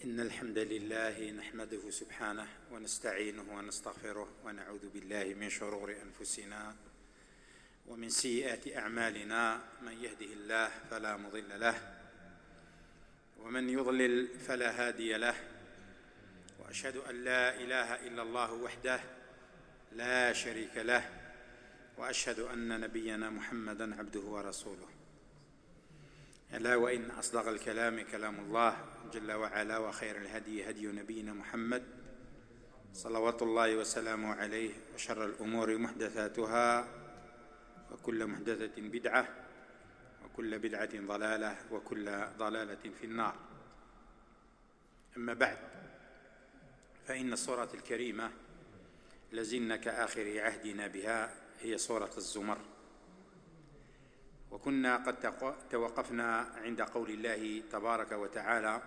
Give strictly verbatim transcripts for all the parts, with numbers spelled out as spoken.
إن الحمد لله نحمده سبحانه ونستعينه ونستغفره ونعوذ بالله من شرور أنفسنا ومن سيئات أعمالنا. من يهده الله فلا مضل له ومن يضلل فلا هادي له، وأشهد أن لا إله إلا الله وحده لا شريك له، وأشهد أن نبينا محمدًا عبده ورسوله. ألا وإن أصدق الكلام كلام الله جل وعلا، وخير الهدي هدي نبينا محمد صلوات الله وسلامه عليه، وشر الأمور محدثاتها، وكل محدثة بدعة، وكل بدعة ضلالة، وكل ضلالة في النار. أما بعد، فإن السورة الكريمة لزلنا كآخر عهدنا بها هي سورة الزمر، وكنا قد توقفنا عند قول الله تبارك وتعالى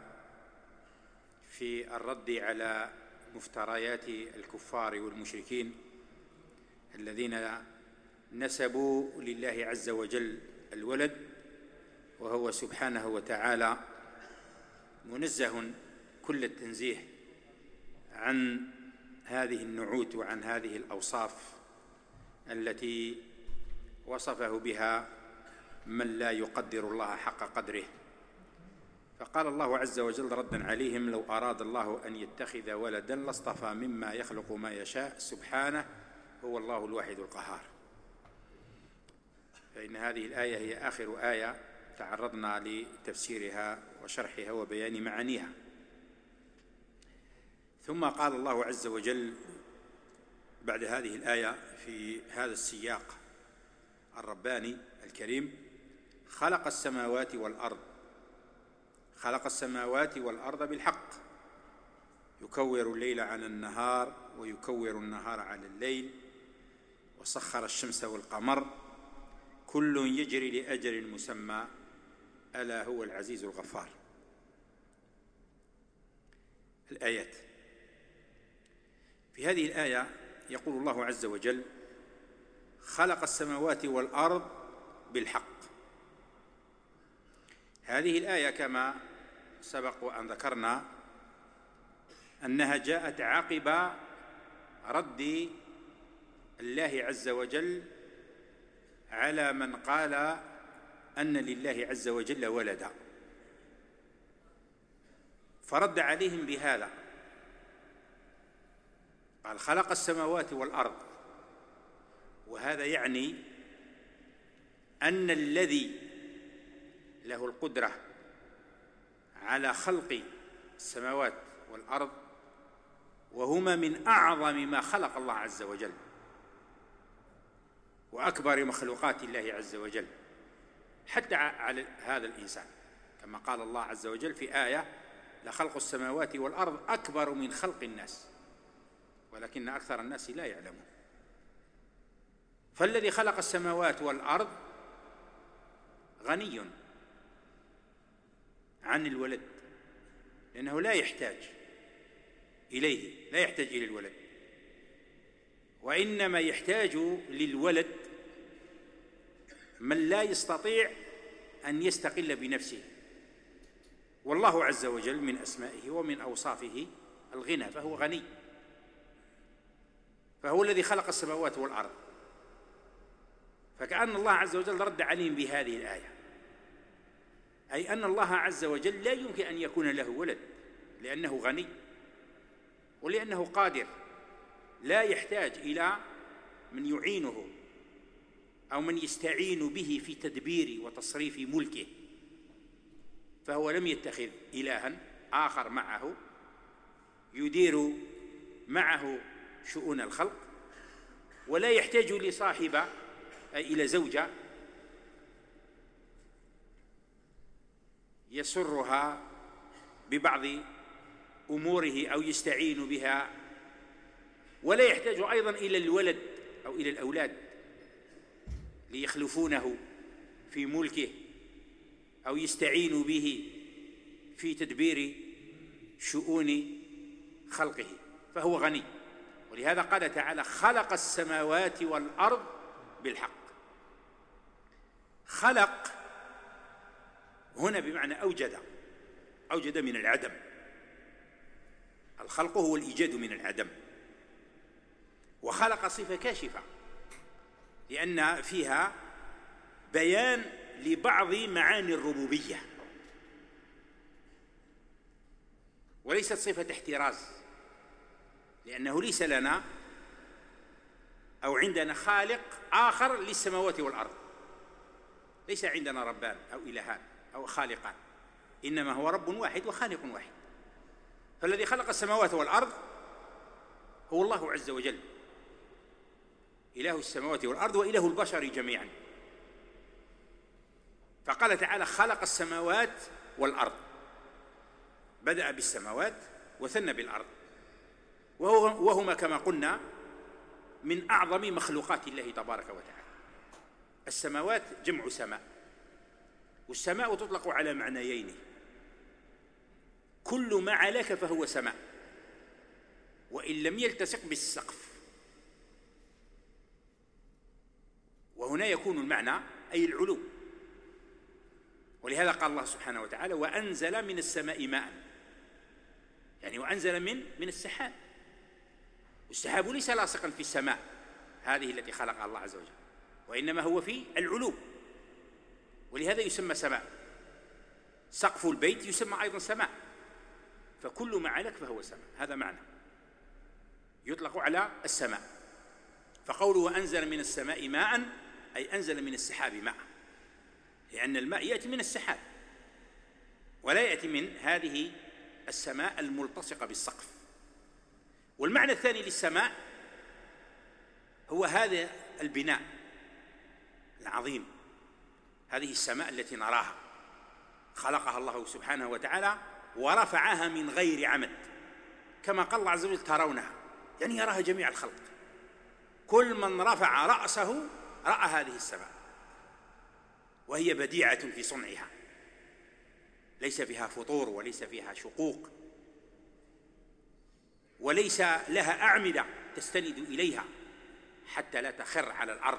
في الرد على مفتريات الكفار والمشركين الذين نسبوا لله عز وجل الولد، وهو سبحانه وتعالى منزه كل التنزيه عن هذه النعوت وعن هذه الأوصاف التي وصفه بها من لا يقدر الله حق قدره. فقال الله عز وجل ردا عليهم: لو أراد الله أن يتخذ ولدا لاصطفى مما يخلق ما يشاء سبحانه هو الله الواحد القهار. فإن هذه الآية هي آخر آية تعرضنا لتفسيرها وشرحها وبيان معانيها. ثم قال الله عز وجل بعد هذه الآية في هذا السياق الرباني الكريم: خلق السماوات والأرض خلق السماوات والأرض بالحق يكور الليل على النهار ويكور النهار على الليل وسخر الشمس والقمر كل يجري لأجل مسمى ألا هو العزيز الغفار. الآيات. في هذه الآية يقول الله عز وجل: خلق السماوات والأرض بالحق. هذه الآية كما سبق وأن ذكرنا أنها جاءت عقب رد الله عز وجل على من قال أن لله عز وجل ولدا، فرد عليهم بهذا، قال: خلق السماوات والأرض. وهذا يعني أن الذي له القدرة على خلق السماوات والأرض، وهما من أعظم ما خلق الله عز وجل وأكبر مخلوقات الله عز وجل، حتى على هذا الإنسان، كما قال الله عز وجل في آية: لخلق السماوات والأرض أكبر من خلق الناس ولكن أكثر الناس لا يعلمون. فالذي خلق السماوات والأرض غني عن الولد، لأنه لا يحتاج إليه، لا يحتاج إلى الولد، وإنما يحتاج للولد من لا يستطيع أن يستقل بنفسه. والله عز وجل من أسمائه ومن أوصافه الغنى، فهو غني، فهو الذي خلق السماوات والأرض. فكأن الله عز وجل رد عليهم بهذه الآية، أي أن الله عز وجل لا يمكن أن يكون له ولد، لأنه غني ولأنه قادر، لا يحتاج إلى من يعينه أو من يستعين به في تدبير وتصريف ملكه، فهو لم يتخذ إلها آخر معه يدير معه شؤون الخلق، ولا يحتاج لصاحبة أي إلى زوجة يسرها ببعض أموره أو يستعين بها، ولا يحتاج أيضا إلى الولد أو إلى الأولاد ليخلفونه في ملكه أو يستعينوا به في تدبير شؤون خلقه، فهو غني. ولهذا قال تعالى: خلق السماوات والأرض بالحق. خلق هنا بمعنى أوجد، أوجد من العدم، الخلق هو الإيجاد من العدم، وخلق صفة كاشفة لأن فيها بيان لبعض معاني الربوبية، وليست صفة احتراز، لأنه ليس لنا أو عندنا خالق آخر للسماوات والأرض، ليس عندنا ربان أو إلهان أو خالقان، إنما هو رب واحد وخالق واحد. فالذي خلق السماوات والأرض هو الله عز وجل، إله السماوات والأرض وإله البشر جميعا. فقال تعالى خلق السماوات والأرض، بدأ بالسماوات وثنى بالأرض، وهما كما قلنا من أعظم مخلوقات الله تبارك وتعالى. السماوات جمع سماء، والسماء تطلق على معنيين: كل ما علاك فهو سماء وإن لم يلتصق بالسقف، وهنا يكون المعنى أي العلو. ولهذا قال الله سبحانه وتعالى وأنزل من السماء ماء، يعني وأنزل من من السحاب، والسحاب ليس لاصقا في السماء هذه التي خلقها الله عز وجل، وإنما هو في العلو، ولهذا يسمى سماء. سقف البيت يسمى أيضا سماء، فكل ما علك فهو سماء، هذا معنى يطلق على السماء. فقوله وأنزل من السماء ماء أي أنزل من السحاب ماء، لأن الماء يأتي من السحاب ولا يأتي من هذه السماء الملتصقة بالسقف. والمعنى الثاني للسماء هو هذا البناء العظيم، هذه السماء التي نراها خلقها الله سبحانه وتعالى ورفعها من غير عمد، كما قال الله عز وجل ترونها، يعني يراها جميع الخلق، كل من رفع رأسه رأى هذه السماء، وهي بديعة في صنعها، ليس فيها فطور وليس فيها شقوق وليس لها أعمدة تستند إليها حتى لا تخر على الأرض،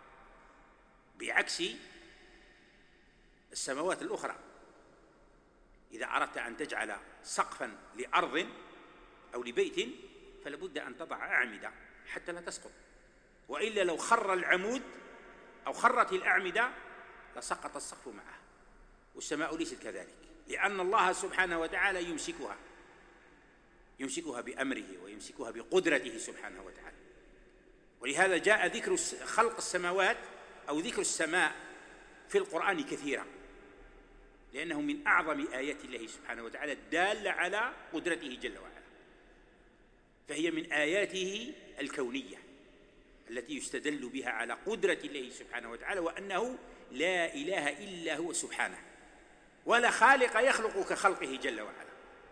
بعكس السماوات الأخرى. إذا أردت أن تجعل سقفا لأرض أو لبيت فلابد أن تضع أعمدة حتى لا تسقط، وإلا لو خر العمود أو خرت الأعمدة لسقط السقف معه. والسماء ليست كذلك، لأن الله سبحانه وتعالى يمسكها يمسكها بأمره ويمسكها بقدرته سبحانه وتعالى. ولهذا جاء ذكر خلق السماوات أو ذكر السماء في القرآن كثيرا، لأنه من أعظم آيات الله سبحانه وتعالى الدالة على قدرته جل وعلا، فهي من آياته الكونية التي يستدل بها على قدرة الله سبحانه وتعالى، وأنه لا إله إلا هو سبحانه، ولا خالق يخلق كخلقه جل وعلا.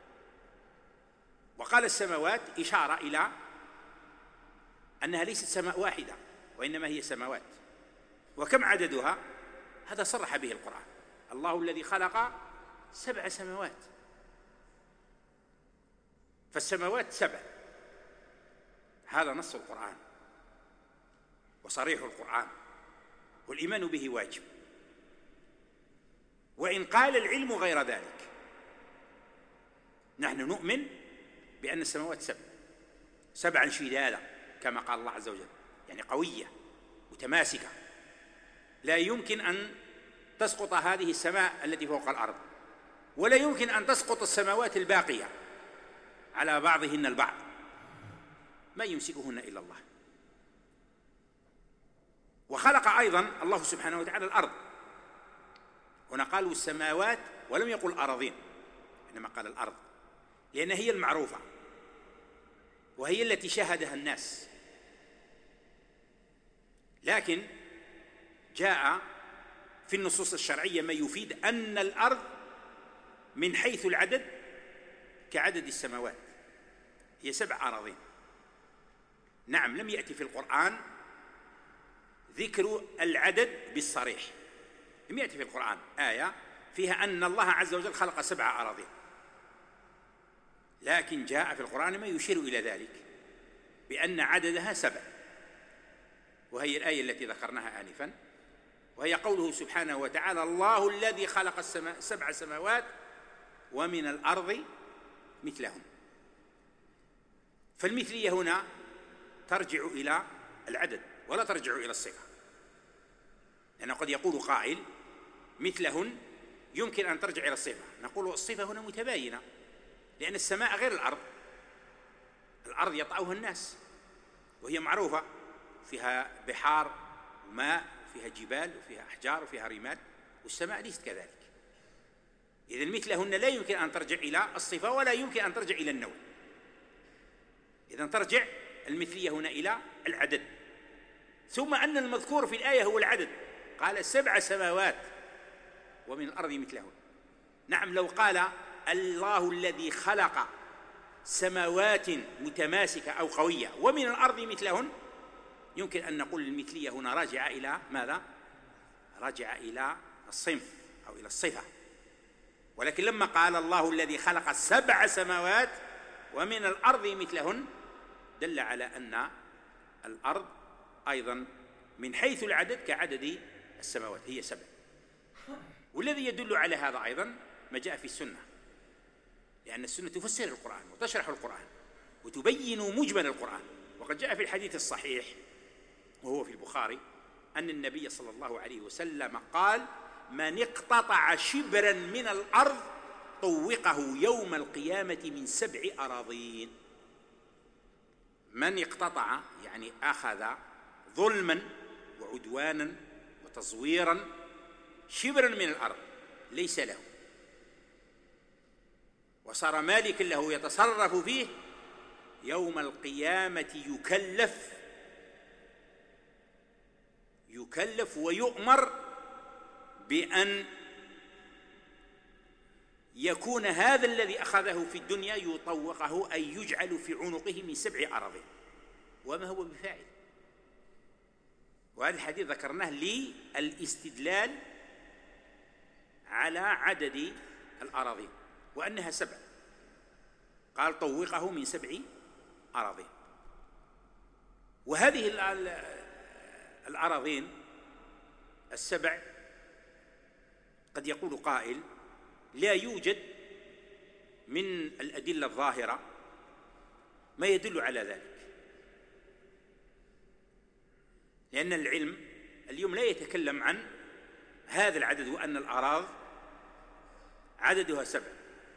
وقال السماوات إشارة إلى أنها ليست سماء واحدة، وإنما هي سماوات. وكم عددها؟ هذا صرح به القرآن: الله الذي خلق سبع سماوات. فالسماوات سبع، هذا نص القرآن وصريح القرآن، والإيمان به واجب، وإن قال العلم غير ذلك. نحن نؤمن بأن السماوات سبع، سبعا شدادا كما قال الله عز وجل، يعني قوية متماسكة، لا يمكن أن تسقط هذه السماء التي فوق الأرض، ولا يمكن أن تسقط السماوات الباقية على بعضهن البعض، ما يمسكهن إلا الله. وخلق أيضا الله سبحانه وتعالى الأرض، هنا قالوا السماوات ولم يقل أراضين، إنما قال الأرض، لأن هي المعروفة وهي التي شاهدها الناس. لكن جاء في النصوص الشرعية ما يفيد أن الأرض من حيث العدد كعدد السماوات، هي سبع أراضين. نعم، لم يأتي في القرآن ذكر العدد بالصريح، لم يأتي في القرآن آية فيها أن الله عز وجل خلق سبع أراضين، لكن جاء في القرآن ما يشير إلى ذلك بأن عددها سبع، وهي الآية التي ذكرناها آنفا، وهي قوله سبحانه وتعالى: الله الذي خلق السماء سبع سماوات ومن الأرض مثلهم. فالمثلية هنا ترجع إلى العدد ولا ترجع إلى الصفة، لأنه قد يقول قائل مثلهن يمكن أن ترجع إلى الصفة، نقول الصفة هنا متباينة، لأن السماء غير الأرض. الأرض يطأها الناس وهي معروفة، فيها بحار ماء، فيها جبال وفيها أحجار وفيها رمال، والسماء ليست كذلك. إذن مثلهن لا يمكن أن ترجع إلى الصفة ولا يمكن أن ترجع إلى النوع، إذن ترجع المثلية هنا إلى العدد. ثم أن المذكور في الآية هو العدد، قال سبع سماوات ومن الأرض مثلهن. نعم، لو قال الله الذي خلق سماوات متماسكة أو قوية ومن الأرض مثلهن، يمكن أن نقول المثلية هنا راجعة إلى ماذا؟ راجعة إلى الصنف أو إلى الصفة. ولكن لما قال الله الذي خلق سبع سماوات ومن الأرض مثلهن، دل على أن الأرض أيضا من حيث العدد كعدد السماوات، هي سبع. والذي يدل على هذا أيضا ما جاء في السنة، لأن السنة تفسر القرآن وتشرح القرآن وتبين مجمل القرآن. وقد جاء في الحديث الصحيح وهو في البخاري أن النبي صلى الله عليه وسلم قال: من اقتطع شبرا من الأرض طوقه يوم القيامة من سبع أراضين. من اقتطع يعني أخذ ظلما وعدوانا وتزويرا شبرا من الأرض ليس له، وصار مالكا له يتصرف فيه، يوم القيامة يكلف يكلف ويؤمر بأن يكون هذا الذي أخذه في الدنيا يطوقه، أي يجعل في عنقه من سبع أراضين، وما هو بفاعل. وهذا الحديث ذكرناه للاستدلال على عدد الأراضين وأنها سبع، قال طوقه من سبع أراضين. وهذه الأراضين السبع قد يقول قائل: لا يوجد من الأدلة الظاهرة ما يدل على ذلك، لأن العلم اليوم لا يتكلم عن هذا العدد وأن الأراض عددها سبع،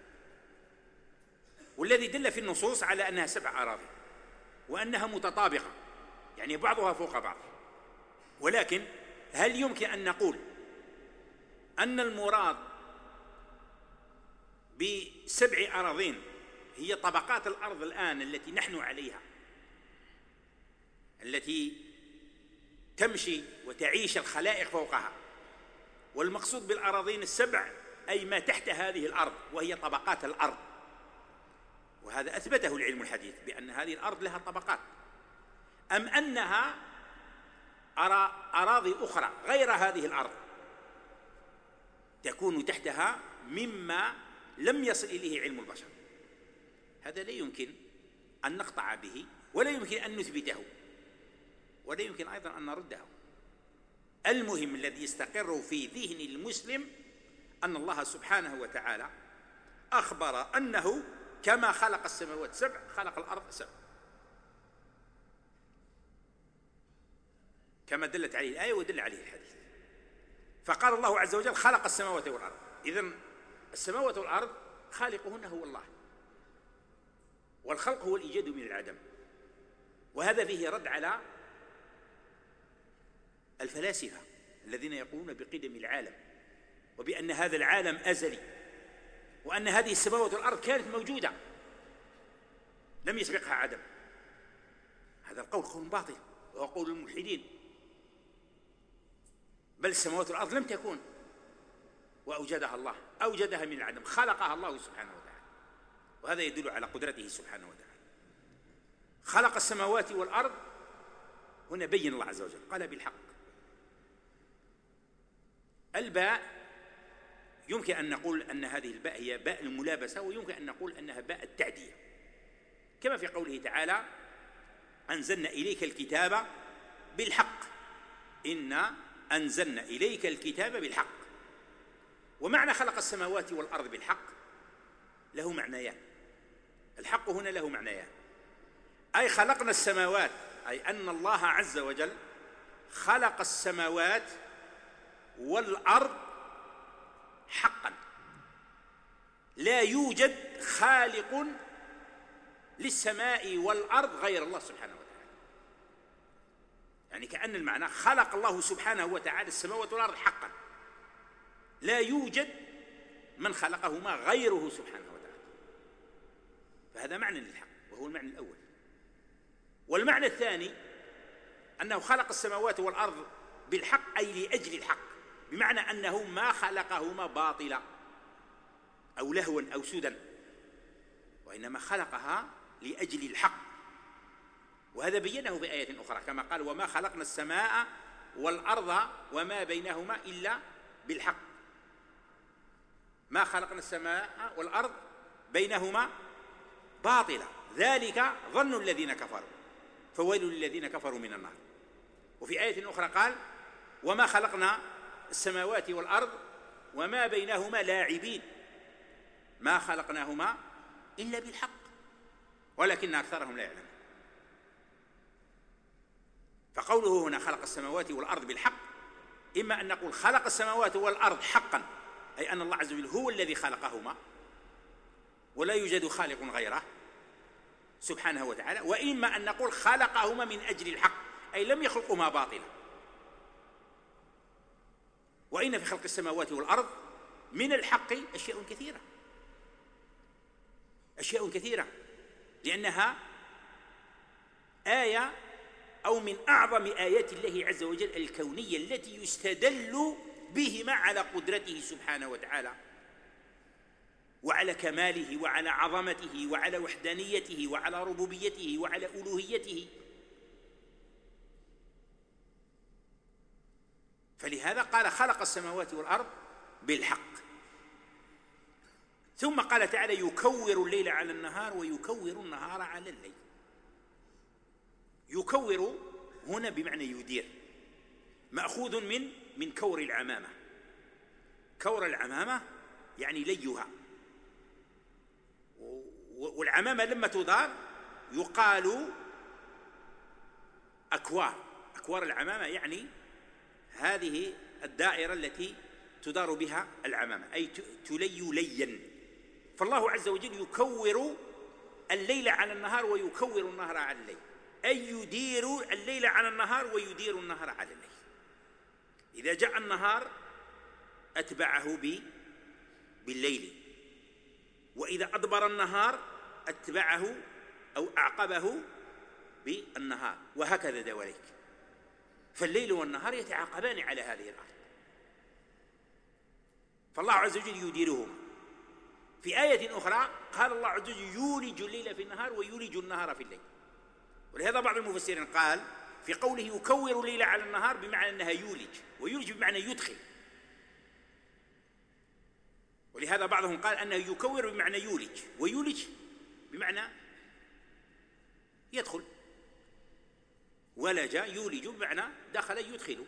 والذي دل في النصوص على أنها سبع أراضي وأنها متطابقة، يعني بعضها فوق بعض. ولكن هل يمكن أن نقول أن المراد بسبع أراضين هي طبقات الأرض الآن التي نحن عليها، التي تمشي وتعيش الخلائق فوقها، والمقصود بالأراضين السبع أي ما تحت هذه الأرض وهي طبقات الأرض؟ وهذا أثبته العلم الحديث بأن هذه الأرض لها طبقات، أم أنها أراضي أخرى غير هذه الأرض تكون تحتها مما لم يصل إليه علم البشر؟ هذا لا يمكن أن نقطع به ولا يمكن أن نثبته ولا يمكن أيضا أن نرده. المهم الذي يستقر في ذهن المسلم أن الله سبحانه وتعالى أخبر أنه كما خلق السماوات سبع خلق الأرض سبع، كما دلت عليه الآية ودل عليه الحديث. فقال الله عز وجل: خلق السماوات والأرض. إذن السماوات والأرض خالقهن هو الله، والخلق هو الإيجاد من العدم. وهذا فيه رد على الفلاسفة الذين يقولون بقدم العالم وبأن هذا العالم أزلي، وأن هذه السماوات والأرض كانت موجودة لم يسبقها عدم. هذا القول قول باطل وهو قول الملحدين، بل السماوات والأرض لم تكن وأوجدها الله، أوجدها من العدم، خلقها الله سبحانه وتعالى، وهذا يدل على قدرته سبحانه وتعالى. خلق السماوات والأرض، هنا بين الله عز وجل قال بالحق. الباء يمكن أن نقول أن هذه الباء هي باء الملابسة، ويمكن أن نقول أنها باء التعدية، كما في قوله تعالى: أنزلنا إليك الكتاب بالحق، إنا أنزلنا إليك الكتاب بالحق. ومعنى خلق السماوات والأرض بالحق له معنيان، الحق هنا له معنيان: أي خلقنا السماوات، أي أن الله عز وجل خلق السماوات والأرض حقا، لا يوجد خالق للسماء والأرض غير الله سبحانه وتعالى. يعني كأن المعنى خلق الله سبحانه وتعالى السماوات والأرض حقا، لا يوجد من خلقهما غيره سبحانه وتعالى. فهذا معنى للحق، وهو المعنى الأول. والمعنى الثاني أنه خلق السماوات والأرض بالحق، أي لأجل الحق، بمعنى أنه ما خلقهما باطلا أو لهوا أو سدى، وإنما خلقها لأجل الحق. وهذا بينه في آية أخرى كما قال: وما خلقنا السماء والأرض وما بينهما إلا بالحق. ما خلقنا السماء والأرض بينهما باطلا، ذلك ظن الذين كفروا فويل للذين كفروا من النار. وفي آية أخرى قال: وما خلقنا السماوات والأرض وما بينهما لاعبين، ما خلقناهما إلا بالحق ولكن أكثرهم لا يعلمون. فقوله هنا خلق السماوات والأرض بالحق، إما أن نقول خلق السماوات والأرض حقا، أي أن الله عز وجل هو الذي خلقهما ولا يوجد خالق غيره سبحانه وتعالى، وإما أن نقول خلقهما من أجل الحق، أي لم يخلقهما باطلا. وإن في خلق السماوات والأرض من الحق أشياء كثيرة، أشياء كثيرة، لأنها آية أو من أعظم آيات الله عز وجل الكونية التي يستدل بهما على قدرته سبحانه وتعالى وعلى كماله وعلى عظمته وعلى وحدانيته وعلى ربوبيته وعلى ألوهيته. فلهذا قال خلق السماوات والأرض بالحق. ثم قال تعالى: يكور الليل على النهار ويكور النهار على الليل. يكور هنا بمعنى يدير، مأخوذ من من كور العمامة. كور العمامة يعني ليها، والعمامة لما تدار يقال أكوار. أكوار العمامة يعني هذه الدائرة التي تدار بها العمامة، أي تلي ليا. فالله عز وجل يكور الليل على النهار ويكور النهار على الليل، أي يدير الليل على النهار ويدير النهار على الليل. إذا جاء النهار أتبعه بالليل، وإذا أدبر النهار أتبعه أو أعقبه بالنهار، وهكذا دواليك. فالليل والنهار يتعاقبان على هذه الأرض، فالله عز وجل يديرهما. في آية أخرى قال الله عز وجل: يولج الليل في النهار ويولج النهار في الليل. ولهذا بعض المفسرين قال في قوله يكور الليل على النهار بمعنى أنها يولج، ويولج بمعنى يدخل. ولهذا بعضهم قال أنه يكور بمعنى يولج، ويولج بمعنى يدخل. ولج يولج بمعنى دخل يدخل.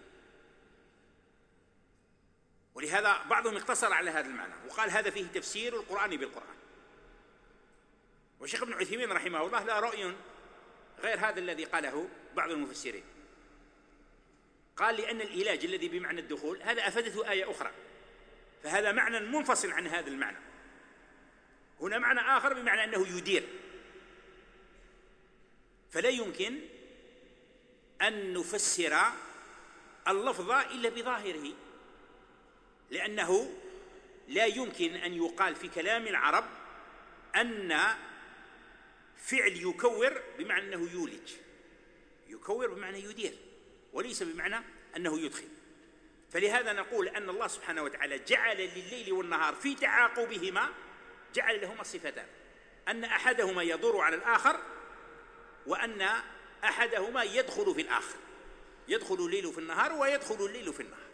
ولهذا بعضهم اقتصر على هذا المعنى وقال هذا فيه تفسير القرآن بالقرآن. والشيخ ابن عثيمين رحمه الله لا رأي غير هذا الذي قاله بعض المفسرين. قال لأن العلاج الذي بمعنى الدخول هذا أفادته آية أخرى، فهذا معنى منفصل عن هذا المعنى. هنا معنى آخر بمعنى أنه يدير، فلا يمكن أن نفسر اللفظ إلا بظاهره، لأنه لا يمكن أن يقال في كلام العرب أن فعل يكور بمعنى أنه يولج. يكور بمعنى يدير، وليس بمعنى أنه يدخل. فلهذا نقول أن الله سبحانه وتعالى جعل لليل والنهار في تعاقبهما جعل لهما صفتان، أن أحدهما يدور على الآخر، وأن أحدهما يدخل في الآخر. يدخل الليل في النهار ويدخل الليل في النهار،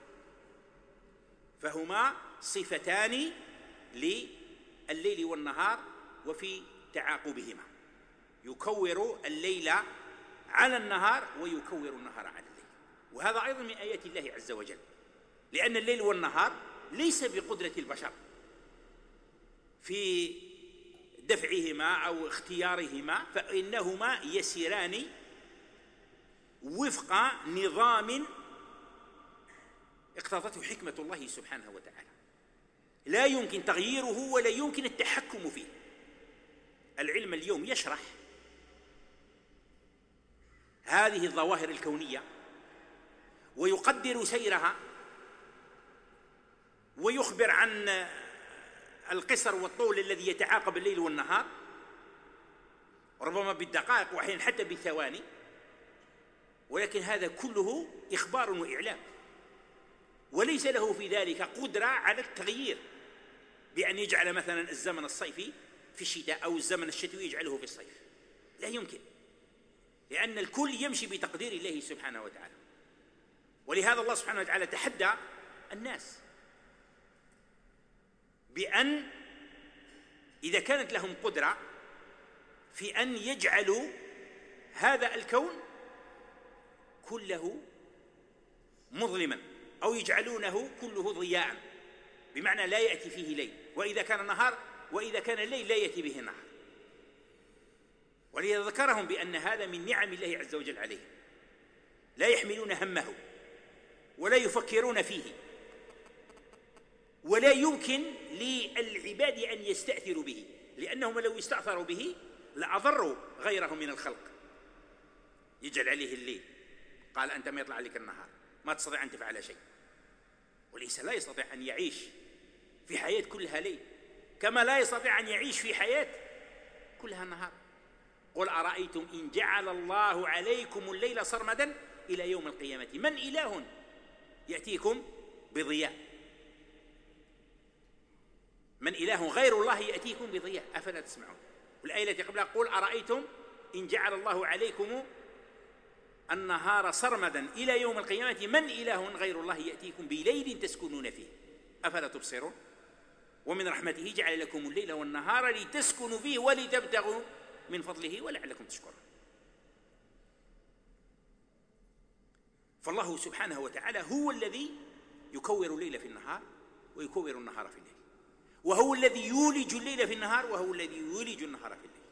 فهما صفتان لليل والنهار وفي تعاقبهما. يكور الليل على النهار ويكور النهار على الليل. وهذا أيضا من آيات الله عز وجل، لأن الليل والنهار ليس بقدرة البشر في دفعهما أو اختيارهما، فإنهما يسيران وفق نظام اقتضته حكمة الله سبحانه وتعالى، لا يمكن تغييره ولا يمكن التحكم فيه. العلم اليوم يشرح هذه الظواهر الكونية ويقدر سيرها ويخبر عن القصر والطول الذي يتعاقب الليل والنهار، ربما بالدقائق وأحيانا حتى بالثواني، ولكن هذا كله إخبار وإعلام، وليس له في ذلك قدرة على التغيير بأن يجعل مثلا الزمن الصيفي في الشتاء أو الزمن الشتوي يجعله في الصيف، لا يمكن، لأن الكل يمشي بتقدير الله سبحانه وتعالى. ولهذا الله سبحانه وتعالى تحدى الناس بأن إذا كانت لهم قدرة في أن يجعلوا هذا الكون كله مظلما أو يجعلونه كله ضياء، بمعنى لا يأتي فيه ليل، وإذا كان نهار وإذا كان الليل لا يأتي به نهار. ولذا ذكرهم بأن هذا من نعم الله عز وجل عليهم، لا يحملون همه ولا يفكرون فيه، ولا يمكن للعباد أن يستأثروا به، لأنهم لو استأثروا به لأضروا غيرهم من الخلق. يجعل عليه الليل، قال أنت ما يطلع عليك النهار، ما تستطيع أن تفعل شيء، وليس لا يستطيع أن يعيش في حياة كلها ليل، كما لا يستطيع أن يعيش في حياة كلها نهار. قل أرأيتم إن جعل الله عليكم الليل سرمدا إلى يوم القيامة من إله يأتيكم بضياء، من إله غير الله يأتيكم بضياء أفلا تسمعون. والآية التي قبلها قل أرأيتم إن جعل الله عليكم النهار سرمدا إلى يوم القيامة من إله غير الله يأتيكم بليل تسكنون فيه أفلا تبصرون. ومن رحمته جعل لكم الليل والنهار لتسكنوا فيه ولتبتغوا من فضله ولعلكم تشكرون. فالله سبحانه وتعالى هو الذي يكور الليل في النهار ويكور النهار في الليل، وهو الذي يولج الليل في النهار وهو الذي يولج النهار في الليل.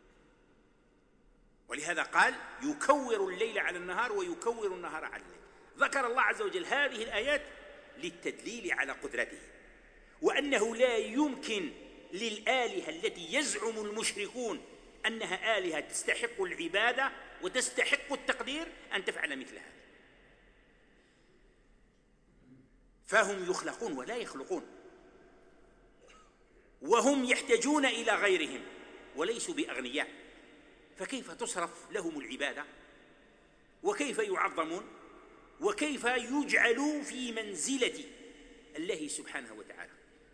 ولهذا قال يكور الليل على النهار ويكور النهار على الليل. ذكر الله عز وجل هذه الآيات للتدليل على قدرته، وأنه لا يمكن للآلهة التي يزعم المشركون أنها آلهة تستحق العبادة وتستحق التقدير أن تفعل مثل هذا، فهم يخلقون ولا يخلقون، وهم يحتاجون إلى غيرهم وليسوا بأغنياء، فكيف تصرف لهم العبادة وكيف يعظمون وكيف يجعلوا في منزلة الله سبحانه وتعالى.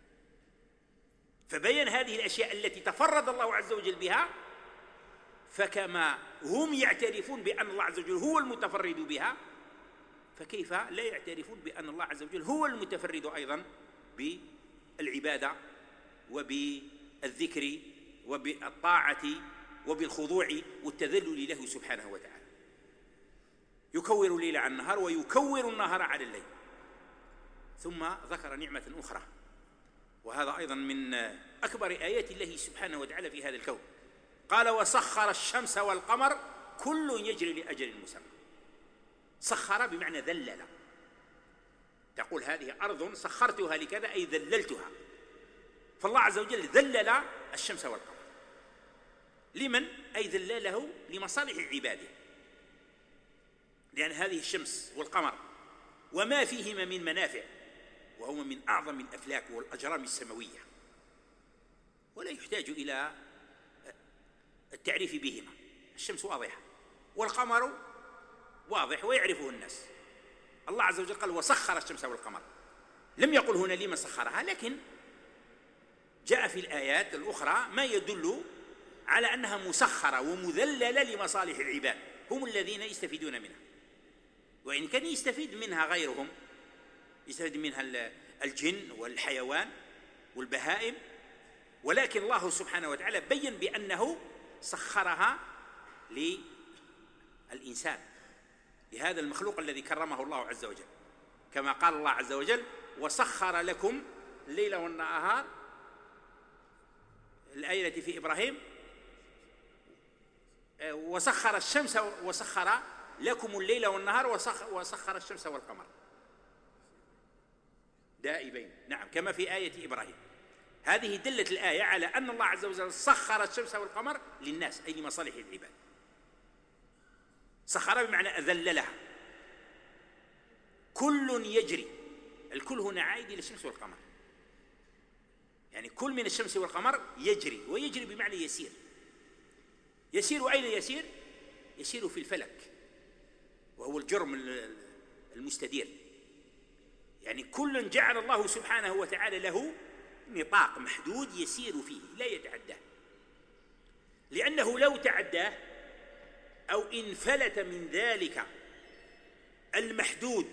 فبين هذه الأشياء التي تفرد الله عز وجل بها، فكما هم يعترفون بأن الله عز وجل هو المتفرد بها، فكيف لا يعترفون بأن الله عز وجل هو المتفرد أيضا بالعبادة وبالذكر وبالطاعة وبالخضوع والتذلل له سبحانه وتعالى. يكور الليل على النهار ويكور النهار على الليل. ثم ذكر نعمة أخرى، وهذا أيضا من أكبر آيات الله سبحانه وتعالى في هذا الكون. قال وسخر الشمس والقمر كل يجري لأجل مسمى. سخر بمعنى ذلل، تقول هذه أرض سخرتها لكذا أي ذللتها. فالله عز وجل ذلل الشمس والقمر لمن؟ أي ذلله لمصالح عباده، لأن هذه الشمس والقمر وما فيهما من منافع، وهو من أعظم الأفلاك والأجرام السماوية، ولا يحتاج إلى التعريف بهما. الشمس واضحة والقمر واضح ويعرفه الناس. الله عز وجل قال وسخر الشمس والقمر، لم يقل هنا لمن سخرها، لكن جاء في الآيات الأخرى ما يدل على أنها مسخرة ومذللة لمصالح العباد، هم الذين يستفيدون منها، وإن كان يستفيد منها غيرهم، يستفيد منها الجن والحيوان والبهائم، ولكن الله سبحانه وتعالى بين بأنه سخرها للإنسان، لهذا المخلوق الذي كرمه الله عز وجل، كما قال الله عز وجل وسخر لكم الليل والنهار الآية التي في إبراهيم وسخر الشمس وسخر لكم الليل والنهار وسخر الشمس والقمر دائبين، نعم، كما في آية إبراهيم. هذه دلت الآية على أن الله عز وجل سخر الشمس والقمر للناس، أي لمصالح العباد. سخر بمعنى أذللها. كل يجري، الكل هنا عائد إلى الشمس والقمر، يعني كل من الشمس والقمر يجري، ويجري بمعنى يسير. يسير أين يسير؟ يسير في الفلك، وهو الجرم المستدير. يعني كل جعل الله سبحانه وتعالى له نطاق محدود يسير فيه لا يتعداه، لأنه لو تعداه أو انفلت من ذلك المحدود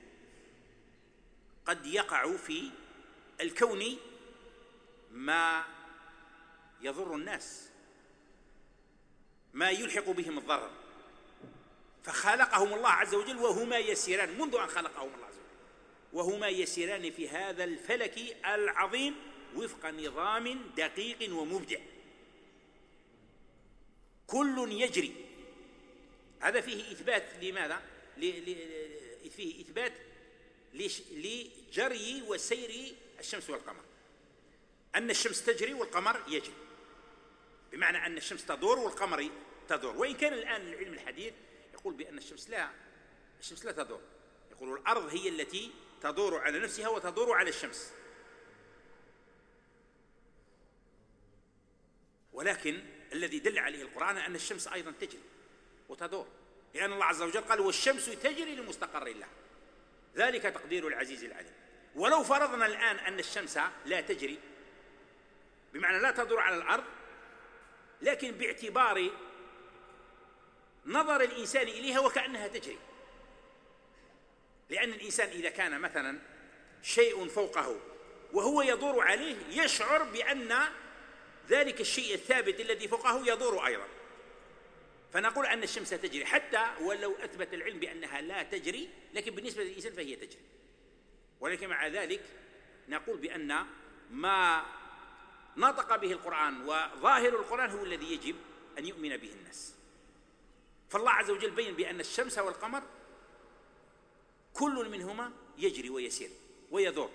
قد يقع في الكون ما يضر الناس، ما يلحق بهم الضرر. فخلقهم الله عز وجل وهما يسيران منذ أن خلقهم الله عز وجل، وهما يسيران في هذا الفلك العظيم وفق نظام دقيق ومبدع. كل يجري، هذا فيه إثبات لماذا؟ فيه إثبات لجري وسير الشمس والقمر، أن الشمس تجري والقمر يجري، بمعنى أن الشمس تدور والقمر تدور. وإن كان الآن العلم الحديث يقول بأن الشمس لا الشمس لا تدور، يقول الأرض هي التي تدور على نفسها وتدور على الشمس. ولكن الذي دل عليه القرآن أن الشمس أيضا تجري وتدور، لأن الله عز وجل قال والشمس تجري لمستقر لها، ذلك تقدير العزيز العليم. ولو فرضنا الآن أن الشمس لا تجري، بمعنى لا تدور على الأرض، لكن باعتبار نظر الإنسان إليها وكأنها تجري، لأن الإنسان إذا كان مثلا شيء فوقه وهو يدور عليه يشعر بأن ذلك الشيء الثابت الذي فوقه يدور أيضا. فنقول أن الشمس تجري حتى ولو أثبت العلم بأنها لا تجري، لكن بالنسبة للإنسان فهي تجري. ولكن مع ذلك نقول بأن ما نطق به القرآن وظاهر القرآن هو الذي يجب أن يؤمن به الناس. فالله عز وجل بين بأن الشمس والقمر كل منهما يجري ويسير ويدور،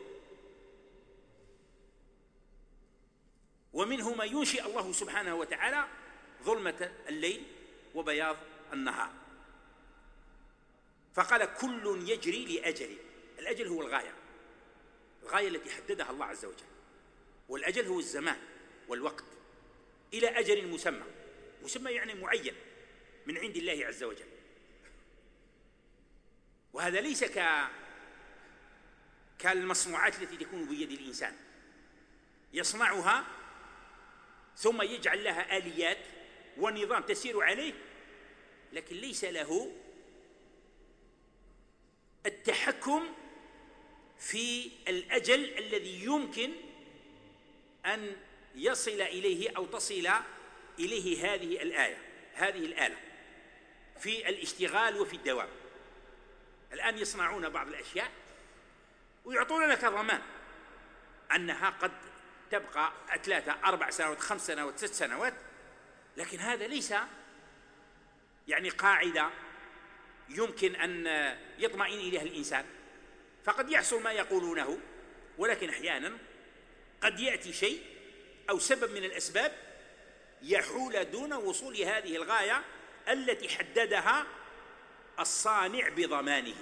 ومنهما ينشئ الله سبحانه وتعالى ظلمة الليل وبياض النهار. فقال كل يجري لأجل، الأجل هو الغاية، الغاية التي حددها الله عز وجل، والأجل هو الزمان والوقت، إلى أجل مسمى، مسمى يعني معين من عند الله عز وجل. وهذا ليس ك كالمصنوعات التي تكون بيد الإنسان يصنعها ثم يجعل لها آليات ونظام تسير عليه، لكن ليس له التحكم في الأجل الذي يمكن أن يصل إليه أو تصل إليه هذه الآية هذه الآلة في الاشتغال وفي الدوام. الآن يصنعون بعض الأشياء ويعطون لك الضمان أنها قد تبقى ثلاثة أربع سنوات خمس سنوات ست سنوات، لكن هذا ليس يعني قاعدة يمكن أن يطمئن إليها الإنسان. فقد يحصل ما يقولونه، ولكن أحيانا قد يأتي شيء أو سبب من الأسباب يحول دون وصول هذه الغاية التي حددها الصانع بضمانه.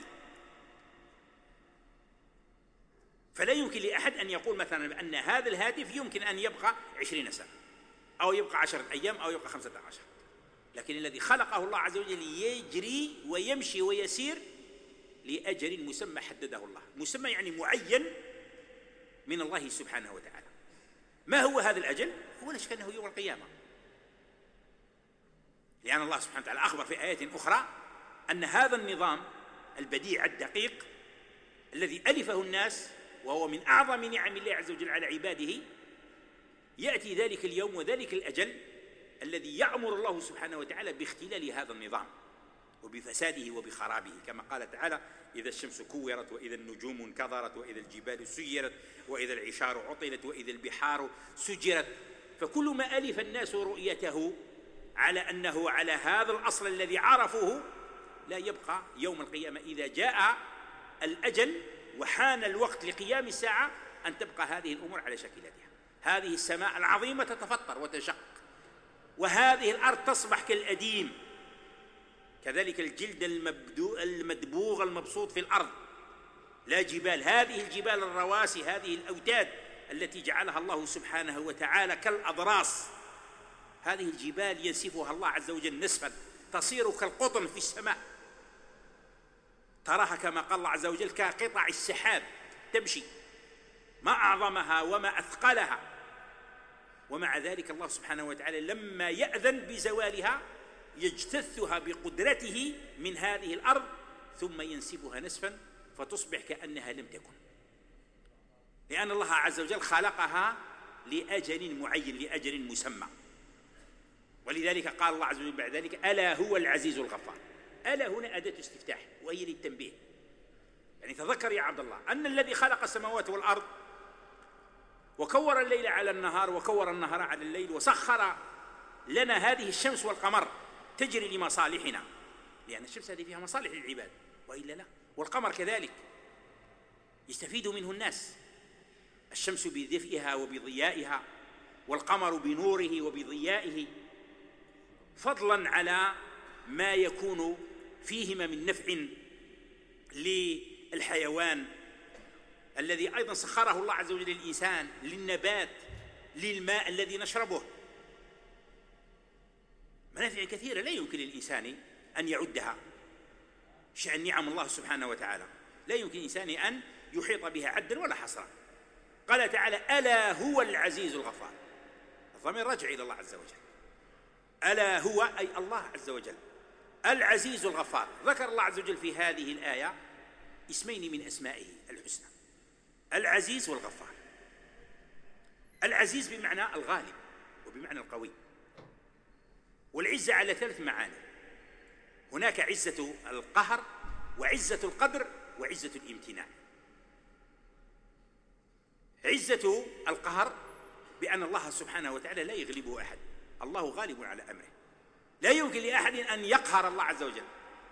فلا يمكن لأحد أن يقول مثلا بأن هذا الهاتف يمكن أن يبقى عشرين سنة أو يبقى عشرة أيام أو يبقى خمسة عشر، لكن الذي خلقه الله عز وجل يجري ويمشي ويسير لأجل مسمى حدده الله، مسمى يعني معين من الله سبحانه وتعالى. ما هو هذا الأجل؟ هو لا شك أنه يوم القيامة، لأن الله سبحانه وتعالى أخبر في آيات أخرى أن هذا النظام البديع الدقيق الذي ألفه الناس وهو من أعظم نعم الله عز وجل على عباده، يأتي ذلك اليوم وذلك الأجل الذي يأمر الله سبحانه وتعالى باختلال هذا النظام وبفساده وبخرابه، كما قال تعالى: إذا الشمس كورت وإذا النجوم انكدرت وإذا الجبال سيرت وإذا العشار عطلت وإذا البحار سجرت. فكل ما ألف الناس رؤيته على أنه على هذا الأصل الذي عرفوه لا يبقى يوم القيامة إذا جاء الأجل وحان الوقت لقيام الساعة أن تبقى هذه الأمور على شكلتها. هذه السماء العظيمة تتفطر وتشق، وهذه الأرض تصبح كالأديم، كذلك الجلد المدبوغ المبسوط في الأرض، لا جبال. هذه الجبال الرواسي، هذه الأوتاد التي جعلها الله سبحانه وتعالى كالأضراس، هذه الجبال ينسفها الله عز وجل نسفا تصير كالقطن في السماء، تراها كما قال الله عز وجل كقطع السحاب تمشي، ما أعظمها وما أثقلها. ومع ذلك الله سبحانه وتعالى لما يأذن بزوالها يجتثها بقدرته من هذه الأرض ثم ينسفها نسفا فتصبح كأنها لم تكن، لأن الله عز وجل خلقها لأجل معين، لأجل مسمى. ولذلك قال الله عز وجل بعد ذلك: ألا هو العزيز الغفار. ألا هنا أداة استفتاح وهي للتنبيه، يعني تذكر يا عبد الله أن الذي خلق السماوات والأرض وكور الليل على النهار وكور النهار على الليل وسخر لنا هذه الشمس والقمر تجري لمصالحنا، لأن الشمس هذه فيها مصالح للعباد وإلا لا، والقمر كذلك يستفيد منه الناس، الشمس بدفئها وبضيائها والقمر بنوره وبضيائه، فضلا على ما يكون فيهما من نفع للحيوان الذي أيضا سخره الله عز وجل للإنسان، للنبات، للماء الذي نشربه، منافع كثيرة لا يمكن للإنسان أن يعدها. شأن نعم الله سبحانه وتعالى لا يمكن للإنسان أن يحيط بها عدا ولا حصرا. قال تعالى: ألا هو العزيز الغفار. الضمير راجع إلى الله عز وجل. ألا هو أي الله عز وجل العزيز الغفار. ذكر الله عز وجل في هذه الآية اسمين من أسمائه الحسنى، العزيز والغفار. العزيز بمعنى الغالب وبمعنى القوي، والعزة على ثلاث معاني: هناك عزة القهر وعزة القدر وعزة الامتناع. عزة القهر بأن الله سبحانه وتعالى لا يغلبه أحد، الله غالب على أمره، لا يمكن لأحد أن يقهر الله عز وجل.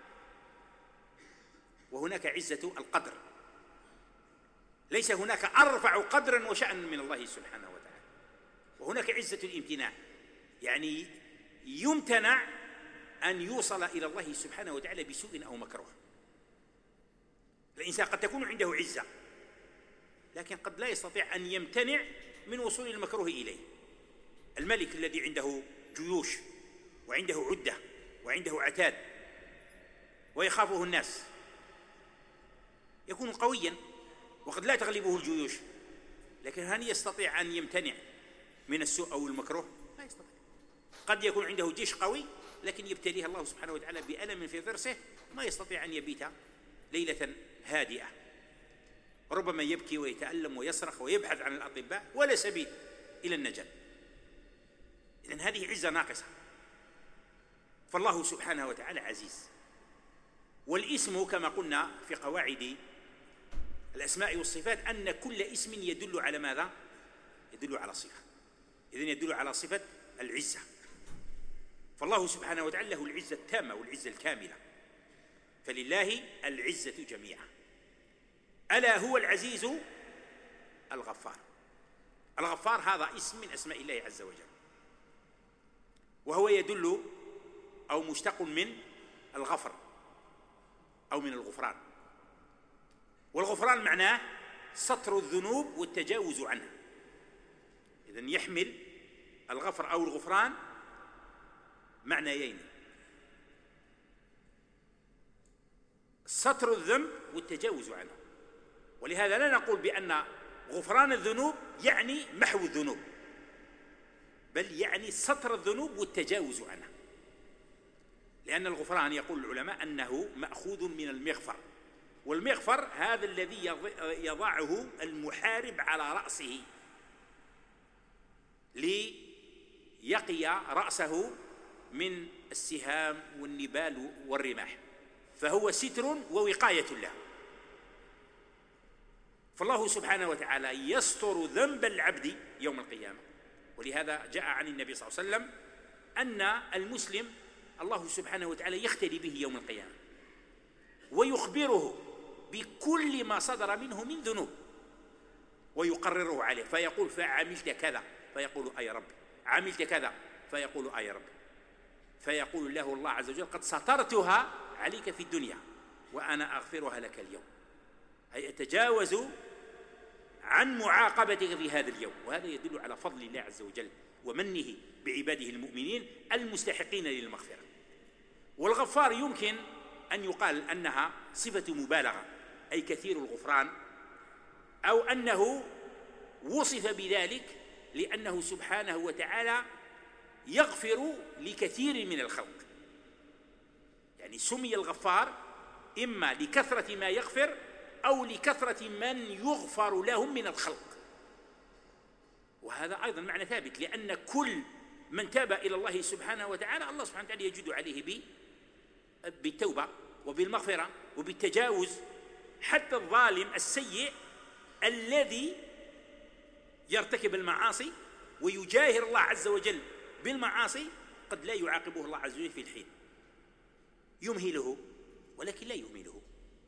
وهناك عزة القدر، ليس هناك أرفع قدرا وشأن من الله سبحانه وتعالى. وهناك عزة الامتناع، يعني يمتنع أن يوصل إلى الله سبحانه وتعالى بسوء أو مكروه. الإنسان قد تكون عنده عزة لكن قد لا يستطيع أن يمتنع من وصول المكروه إليه. الملك الذي عنده جيوش وعنده عدة وعنده عتاد ويخافه الناس يكون قويا وقد لا تغلبه الجيوش، لكن هل يستطيع أن يمتنع من السوء أو المكروه؟ لا يستطيع. قد يكون عنده جيش قوي لكن يبتليه الله سبحانه وتعالى بألم في ضرسه ما يستطيع أن يبيت ليلة هادئة، ربما يبكي ويتألم ويصرخ ويبحث عن الأطباء ولا سبيل إلى النجاة. إذن هذه عزة ناقصة. فالله سبحانه وتعالى عزيز. والاسم كما قلنا في قواعد الأسماء والصفات أن كل اسم يدل على ماذا؟ يدل على صفة، إذن يدل على صفة العزة. فالله سبحانه وتعالى له العزة التامة والعزة الكاملة، فلله العزة جميعا. ألا هو العزيز الغفار. الغفار هذا اسم من أسماء الله عز وجل، وهو يدل أو مشتق من الغفر أو من الغفران. والغفران معناه ستر الذنوب والتجاوز عنها. إذن يحمل الغفر أو الغفران معنيين: ستر الذنب والتجاوز عنه. ولهذا لا نقول بأن غفران الذنوب يعني محو الذنوب، بل يعني ستر الذنوب والتجاوز عنها، لأن الغفران يقول العلماء أنه مأخوذ من المغفر، والمغفر هذا الذي يضعه المحارب على رأسه ليقي رأسه من السهام والنبال والرماح، فهو ستر ووقاية له. فالله سبحانه وتعالى يستر ذنب العبد يوم القيامة ولهذا جاء عن النبي صلى الله عليه وسلم أن المسلم الله سبحانه وتعالى يختلي به يوم القيامة ويخبره بكل ما صدر منه من ذنوب ويقرره عليه، فيقول فعملت كذا، فيقول أي رب، عملت كذا، فيقول أي رب، فيقول له الله عز وجل قد سترتها عليك في الدنيا وأنا أغفرها لك اليوم، أي أتجاوز عن معاقبتك في هذا اليوم. وهذا يدل على فضل الله عز وجل ومنه بعباده المؤمنين المستحقين للمغفرة. والغفار يمكن أن يقال أنها صفة مبالغة، أي كثير الغفران، أو أنه وصف بذلك لأنه سبحانه وتعالى يغفر لكثير من الخلق، يعني سمي الغفار إما لكثرة ما يغفر أو لكثرة من يغفر لهم من الخلق. وهذا أيضا معنى ثابت، لأن كل من تاب إلى الله سبحانه وتعالى الله سبحانه وتعالى يجد عليه بالتوبة وبالمغفرة وبالتجاوز. حتى الظالم السيء الذي يرتكب المعاصي ويجاهر الله عز وجل بالمعاصي قد لا يعاقبه الله عز وجل في الحين، يمهله ولكن لا يهمله.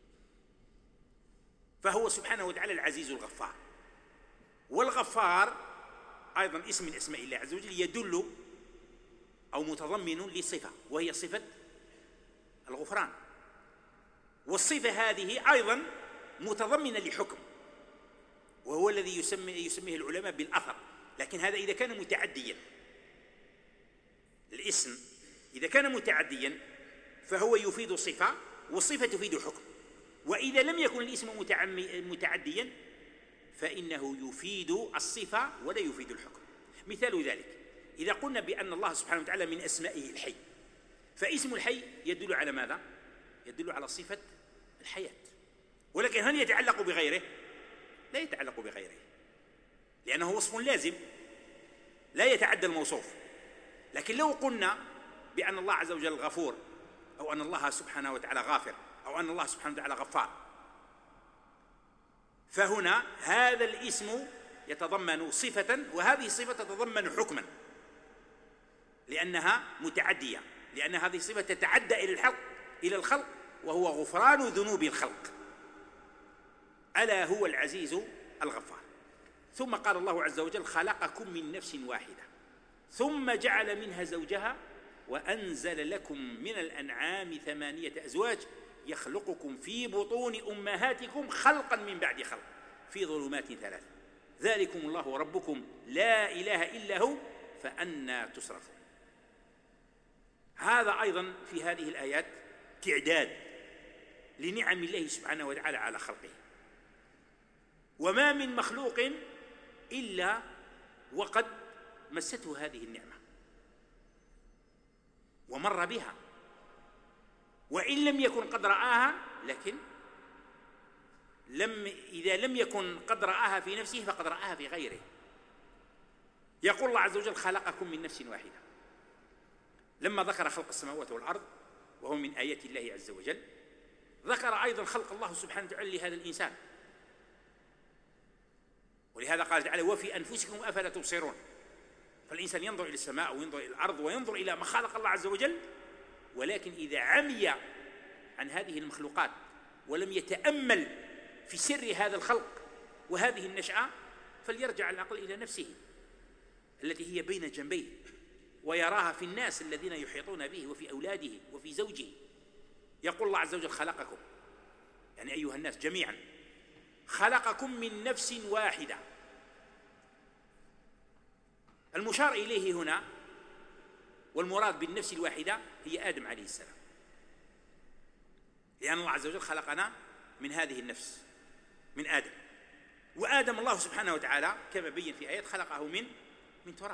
فهو سبحانه وتعالى العزيز الغفار. والغفار أيضا اسم من أسماء الله عز وجل يدل أو متضمن لصفة، وهي صفة الغفران. والصفة هذه أيضا متضمنة لحكم، وهو الذي يسمي يسميه العلماء بالأثر، لكن هذا إذا كان متعديا. الاسم إذا كان متعديا فهو يفيد صفة، والصفة تفيد حكم. وإذا لم يكن الاسم متعديا فإنه يفيد الصفة ولا يفيد الحكم. مثال ذلك إذا قلنا بأن الله سبحانه وتعالى من أسمائه الحي، فاسم الحي يدل على ماذا؟ يدل على صفة الحياة. ولكن هل يتعلق بغيره؟ لا يتعلق بغيره، لأنه وصف لازم لا يتعدى الموصوف. لكن لو قلنا بأن الله عز وجل غفور، أو أن الله سبحانه وتعالى غافر، أو أن الله سبحانه وتعالى غفار، فهنا هذا الاسم يتضمن صفة، وهذه الصفة تتضمن حكما لأنها متعدية، لأن هذه الصفة تتعدى إلى الحق إلى الخلق، وهو غفران ذنوب الخلق، ألا هو العزيز الغفار. ثم قال الله عز وجل خلقكم من نفس واحدة ثم جعل منها زوجها وأنزل لكم من الأنعام ثمانية أزواج يخلقكم في بطون أمهاتكم خلقا من بعد خلق في ظلمات ثلاث ذلكم الله ربكم لا إله إلا هو فأنى تصرفون. هذا أيضا في هذه الآيات تعداد لنعم الله سبحانه وتعالى على خلقه. وما من مخلوق إلا وقد مسته هذه النعمة ومر بها، وإن لم يكن قد رآها، لكن لم إذا لم يكن قد رآها في نفسه فقد رآها في غيره. يقول الله عز وجل خلقكم من نفس واحدة، لما ذكر خلق السماوات والأرض وهو من آيات الله عز وجل، ذكر أيضا خلق الله سبحانه وتعالى لهذا الإنسان، ولهذا قال تعالى وفي أنفسكم أفلا تبصرون. فالإنسان ينظر إلى السماء وينظر إلى الأرض وينظر إلى ما خلق الله عز وجل، ولكن إذا عمي عن هذه المخلوقات ولم يتأمل في سر هذا الخلق وهذه النشأة فليرجع العقل إلى نفسه التي هي بين جنبيه ويراها في الناس الذين يحيطون به وفي أولاده وفي زوجه. يقول الله عز وجل خلقكم، يعني أيها الناس جميعا، خلقكم من نفس واحدة. المشار إليه هنا والمراد بالنفس الواحدة هي آدم عليه السلام، لأن الله عز وجل خلقنا من هذه النفس من آدم. وآدم الله سبحانه وتعالى كما بين في آيات خلقه من من تراب.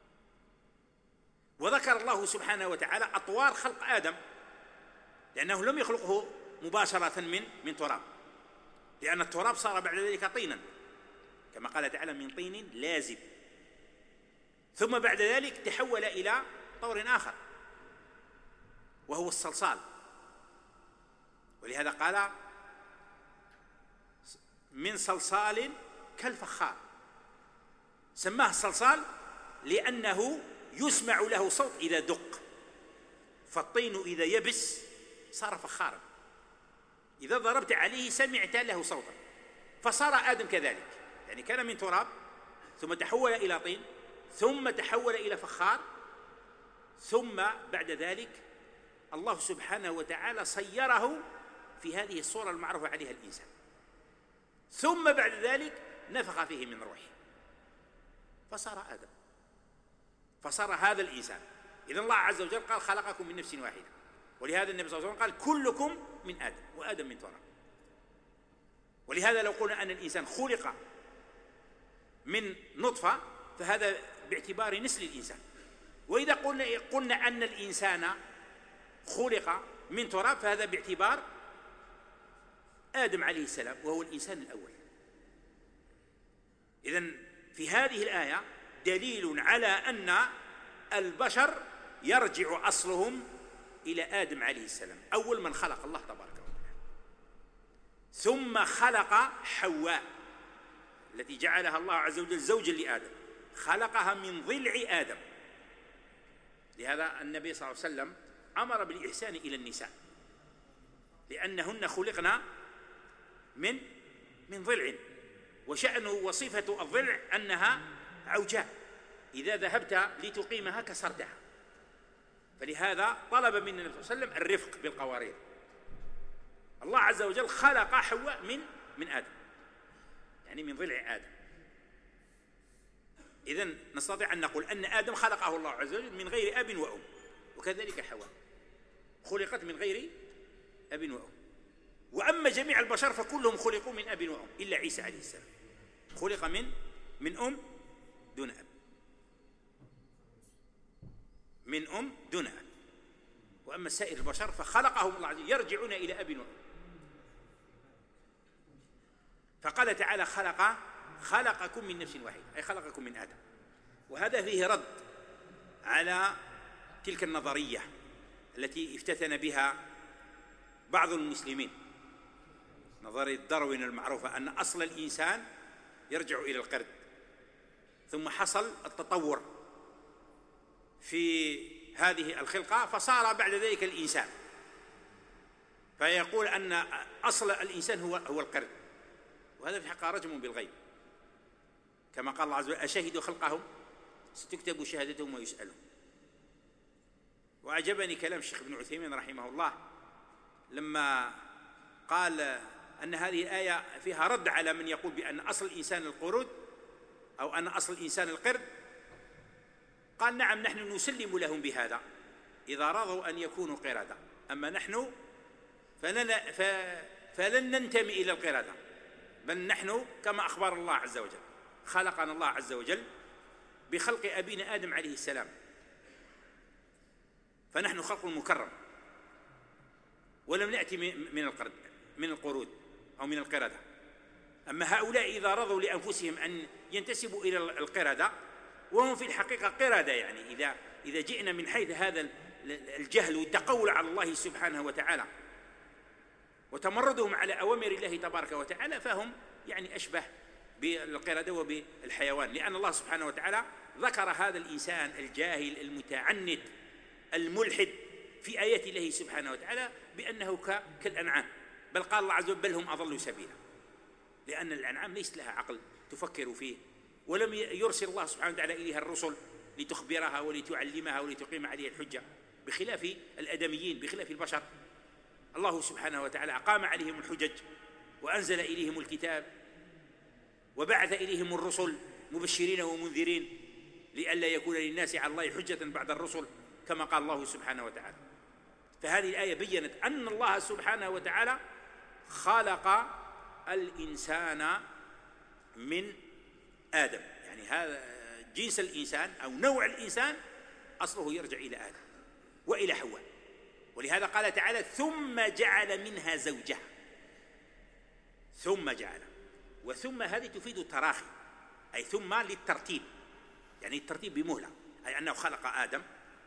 وذكر الله سبحانه وتعالى أطوار خلق آدم، لأنه لم يخلقه مباشرة من من تراب، لأن التراب صار بعد ذلك طينا كما قال تعالى من طين لازب، ثم بعد ذلك تحول إلى طور آخر وهو الصلصال. ولهذا قال من صلصال كالفخار، سماه الصلصال لأنه يسمع له صوت إذا دق، فالطين إذا يبس صار فخارا، إذا ضربت عليه سمعت له صوتا، فصار آدم كذلك، يعني كان من تراب ثم تحول إلى طين ثم تحول إلى فخار، ثم بعد ذلك الله سبحانه وتعالى صيره في هذه الصورة المعروفة عليها الإنسان، ثم بعد ذلك نفخ فيه من روحه فصار آدم، فصار هذا الإنسان. إذن الله عز وجل قال خلقكم من نفس واحدة، ولهذا النبي صلى الله عليه وسلم قال كلكم من آدم وآدم من تراب. ولهذا لو قلنا أن الإنسان خلق من نطفة فهذا باعتبار نسل الإنسان، وإذا قلنا, قلنا أن الإنسان خلق من تراب فهذا باعتبار آدم عليه السلام وهو الإنسان الأول. إذن في هذه الآية دليل على أن البشر يرجع أصلهم إلى آدم عليه السلام، أول من خلق الله تبارك وتعالى، ثم خلق حواء التي جعلها الله عز وجل زوجا لآدم، خلقها من ضلع آدم. لهذا النبي صلى الله عليه وسلم أمر بالإحسان إلى النساء لأنهن خلقنا من من ضلع، وشأن وصفة الضلع أنها عوجاء، إذا ذهبت لتقيمها كسرتها، فلهذا طلب من النبي صلى الله عليه وسلم الرفق بالقوارير. الله عز وجل خلق حواء من من آدم، يعني من ضلع آدم. إذن نستطيع أن نقول أن آدم خلقه الله عز وجل من غير أب وأم، وكذلك حواء خلقت من غير أب وأم. وأما جميع البشر فكلهم خلقوا من أب وأم إلا عيسى عليه السلام خلق من من أم دون أب، من أم دون أب. وأما سائر البشر فخلقهم الله عز وجل يرجعون إلى أب وأم. فقال تعالى خلق خلقكم من نفس واحدة، أي خلقكم من آدم. وهذا فيه رد على تلك النظرية التي افتتن بها بعض المسلمين، نظرية داروين المعروفة أن أصل الإنسان يرجع إلى القرد، ثم حصل التطور في هذه الخلقة فصار بعد ذلك الإنسان، فيقول أن أصل الإنسان هو هو القرد، وهذا في حقيقة رجم بالغيب، كما قال الله عز وجل أشهدوا خلقهم ستكتب شهادتهم ويسألون. وأعجبني كلام الشيخ ابن عثيمين رحمه الله لما قال أن هذه الآية فيها رد على من يقول بأن أصل الإنسان القرود أو أن أصل الإنسان القرد. قال نعم نحن نسلم لهم بهذا إذا رضوا أن يكونوا قردة، أما نحن فلن, فلن ننتمي إلى القردة، بل نحن كما أخبر الله عز وجل خلقنا الله عز وجل بخلق أبينا آدم عليه السلام، فنحن خلق مكرم ولم نأتي من القرد من القرود أو من القردة. أما هؤلاء إذا رضوا لأنفسهم أن ينتسبوا إلى القردة وهم في الحقيقة قردة، يعني إذا إذا جئنا من حيث هذا الجهل والتقول على الله سبحانه وتعالى وتمردهم على أوامر الله تبارك وتعالى فهم يعني أشبه بالقردة وبالحيوان، لأن الله سبحانه وتعالى ذكر هذا الإنسان الجاهل المتعنت الملحد في آيات الله سبحانه وتعالى بأنه كالأنعام، بل قال الله عز وجل بل هم أضلوا سبيلا، لأن الأنعام ليس لها عقل تفكر فيه، ولم يرسل الله سبحانه وتعالى إليها الرسل لتخبرها ولتعلمها ولتقيم عليها الحجة، بخلاف الأدميين بخلاف البشر. الله سبحانه وتعالى أقام عليهم الحجج وأنزل إليهم الكتاب وبعث إليهم الرسل مبشرين ومنذرين لئلا يكون للناس على الله حجة بعد الرسل كما قال الله سبحانه وتعالى. فهذه الآية بيّنت أن الله سبحانه وتعالى خلق الإنسان من آدم، يعني هذا جنس الإنسان أو نوع الإنسان أصله يرجع إلى آدم وإلى حواء. ولهذا قال تعالى ثم جعل منها زوجها، ثم جعل، وثم هذه تفيد التراخي، أي ثم للترتيب، يعني الترتيب بمهلة، أي أنه خلق آدم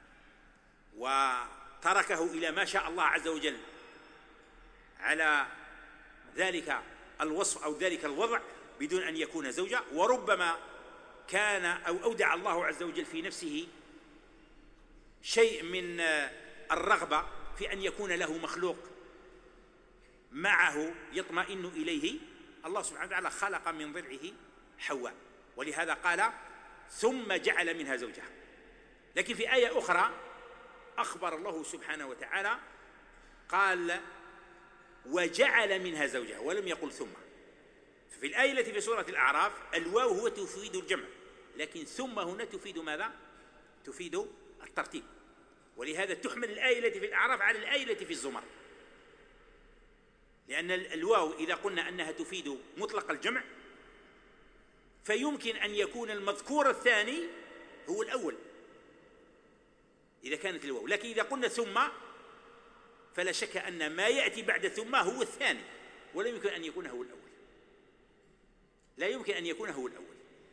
وتركه إلى ما شاء الله عز وجل على ذلك الوصف أو ذلك الوضع بدون أن يكون زوجة، وربما كان أو أودع الله عز وجل في نفسه شيء من الرغبة في أن يكون له مخلوق معه يطمئن إليه، الله سبحانه وتعالى خلق من ضلعه حواء، ولهذا قال ثم جعل منها زوجها. لكن في آية أخرى أخبر الله سبحانه وتعالى قال وجعل منها زوجها، ولم يقل ثم. في الآية التي في سورة الأعراف الواو هو تفيد الجمع، لكن ثم هنا تفيد ماذا؟ تفيد الترتيب، ولهذا تحمل الآية التي في الأعراف على الآية التي في الزمر، لأن الواو إذا قلنا أنها تفيد مطلق الجمع فيمكن أن يكون المذكور الثاني هو الأول إذا كانت الواو، لكن إذا قلنا ثم فلا شك أن ما يأتي بعد ثم هو الثاني، ولا يمكن أن يكون هو الأول، لا يمكن أن يكون هو الأول.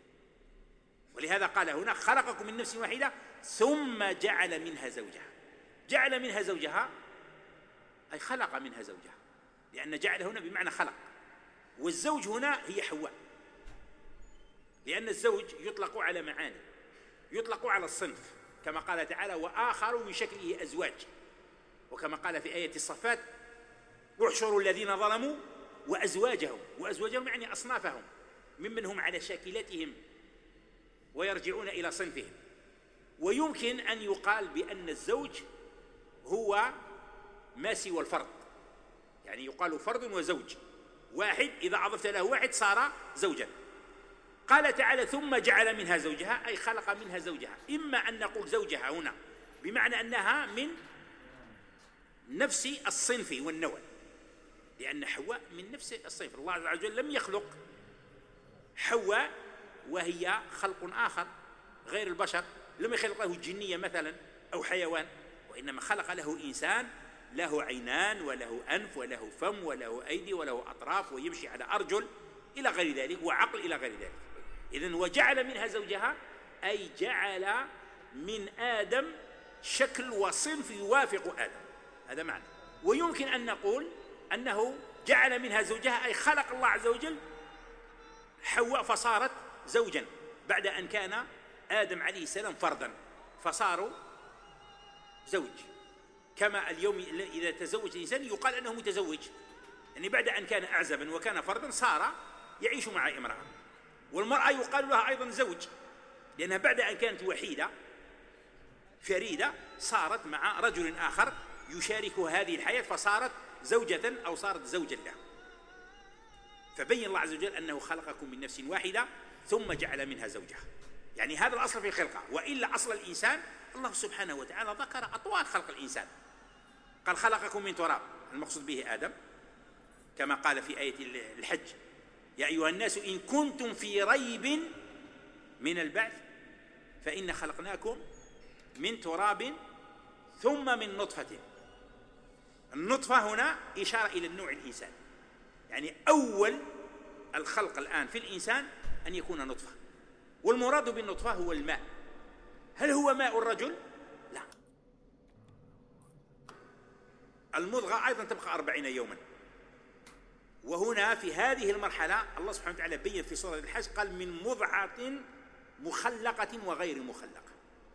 ولهذا قال هنا خلقكم من نفس واحدة ثم جعل منها زوجها. جعل منها زوجها أي خلق منها زوجها، لأن جعل هنا بمعنى خلق، والزوج هنا هي حواء، لأن الزوج يطلق على معاني، يطلق على الصنف كما قال تعالى وآخر من شكله أزواج، وكما قال في آية الصفات احشروا الذين ظلموا وأزواجهم، وأزواجهم يعني أصنافهم ممن هم على شاكلتهم ويرجعون إلى صنفهم. ويمكن أن يقال بأن الزوج هو ما سوى الفرد، يعني يقال فرد وزوج واحد، إذا أضفت له واحد صار زوجا. قال تعالى ثم جعل منها زوجها أي خلق منها زوجها، إما أن نقول زوجها هنا بمعنى أنها من نفس الصنف والنوع، لأن حواء من نفس الصنف، الله عز وجل لم يخلق حواء وهي خلق آخر غير البشر، لم يخلق له جنية مثلا أو حيوان، وإنما خلق له إنسان له عينان وله أنف وله فم وله أيدي وله أطراف ويمشي على أرجل إلى غير ذلك وعقل إلى غير ذلك. إذن وجعل منها زوجها أي جعل من آدم شكل وصنف يوافق آدم، هذا معنى. ويمكن أن نقول أنه جعل منها زوجها أي خلق الله عز وجل حواء فصارت زوجا بعد أن كان آدم عليه السلام فردا فصاروا زوج، كما اليوم إذا تزوج الإنسان يقال أنه متزوج، يعني بعد أن كان أعزبا وكان فردا صار يعيش مع امرأة. والمرأة يقال لها أيضا زوج، لأنها بعد أن كانت وحيدة فريدة صارت مع رجل آخر يشاركها هذه الحياة فصارت زوجة أو صارت زوجا له. فبين الله عز وجل أنه خلقكم من نفس واحدة ثم جعل منها زوجها، يعني هذا الأصل في الخلقة. وإلا أصل الإنسان الله سبحانه وتعالى ذكر أطوار خلق الإنسان، قال خلقكم من تراب، المقصود به آدم كما قال في آية الحج يا أيها الناس إن كنتم في ريب من البعث فإن خلقناكم من تراب ثم من نطفة. النطفة هنا إشارة إلى النوع الإنساني، يعني أول الخلق الآن في الإنسان أن يكون نطفة، والمراد بالنطفة هو الماء. هل هو ماء الرجل؟ لا، المضغة أيضا تبقى أربعين يوما. وهنا في هذه المرحلة الله سبحانه وتعالى بين في سورة الحج قال من مضغة مخلقة وغير مخلقة.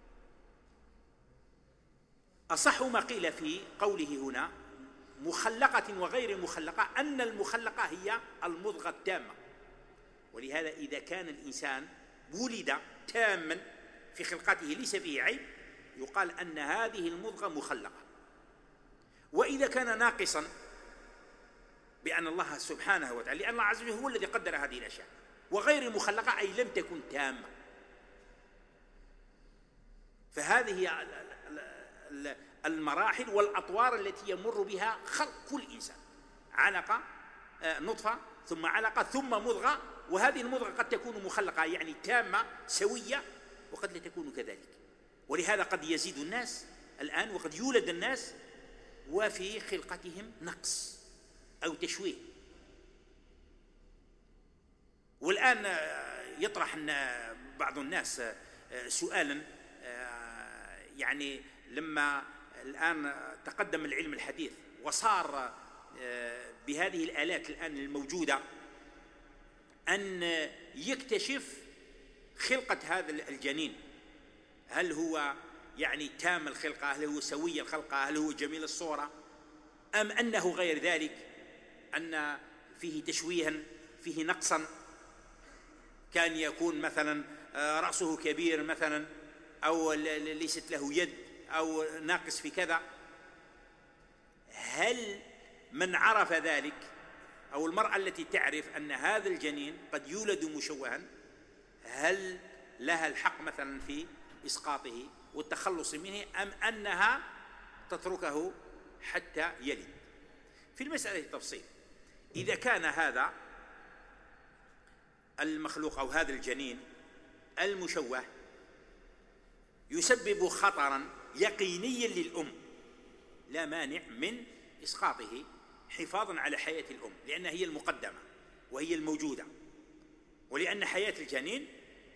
أصح ما قيل في قوله هنا مخلقة وغير مخلقة أن المخلقة هي المضغة التامة، ولهذا إذا كان الإنسان ولد تاما في خلقته ليس فيه عيب يقال أن هذه المضغة مخلقة. وإذا كان ناقصا بأن الله سبحانه وتعالى لأن الله عز وجل هو الذي قدر هذه الأشياء، وغير مخلقة أي لم تكن تامة. فهذه المراحل والأطوار التي يمر بها خلق كل إنسان، علقة نطفة ثم علقة ثم مضغة، وهذه المضغة قد تكون مخلقة يعني تامة سوية وقد لا تكون كذلك. ولهذا قد يزيد الناس الآن وقد يولد الناس وفي خلقتهم نقص أو تشويه. والآن يطرح بعض الناس سؤالا، يعني لما الآن تقدم العلم الحديث وصار بهذه الآلات الآن الموجودة أن يكتشف خلقة هذا الجنين، هل هو يعني تام الخلقة، هل هو سوي الخلقة، هل هو جميل الصورة، أم أنه غير ذلك، أن فيه تشويها، فيه نقصا، كان يكون مثلا رأسه كبير مثلا، أو ليست له يد، أو ناقص في كذا. هل من عرف ذلك، أو المرأة التي تعرف أن هذا الجنين قد يولد مشوها، هل لها الحق مثلا في إسقاطه والتخلص منه، أم أنها تتركه حتى يلد؟ في المسألة تفصيل. إذا كان هذا المخلوق أو هذا الجنين المشوه يسبب خطرا يقينيا للأم، لا مانع من إسقاطه حفاظا على حياة الأم، لأنها هي المقدمة وهي الموجودة، ولأن حياة الجنين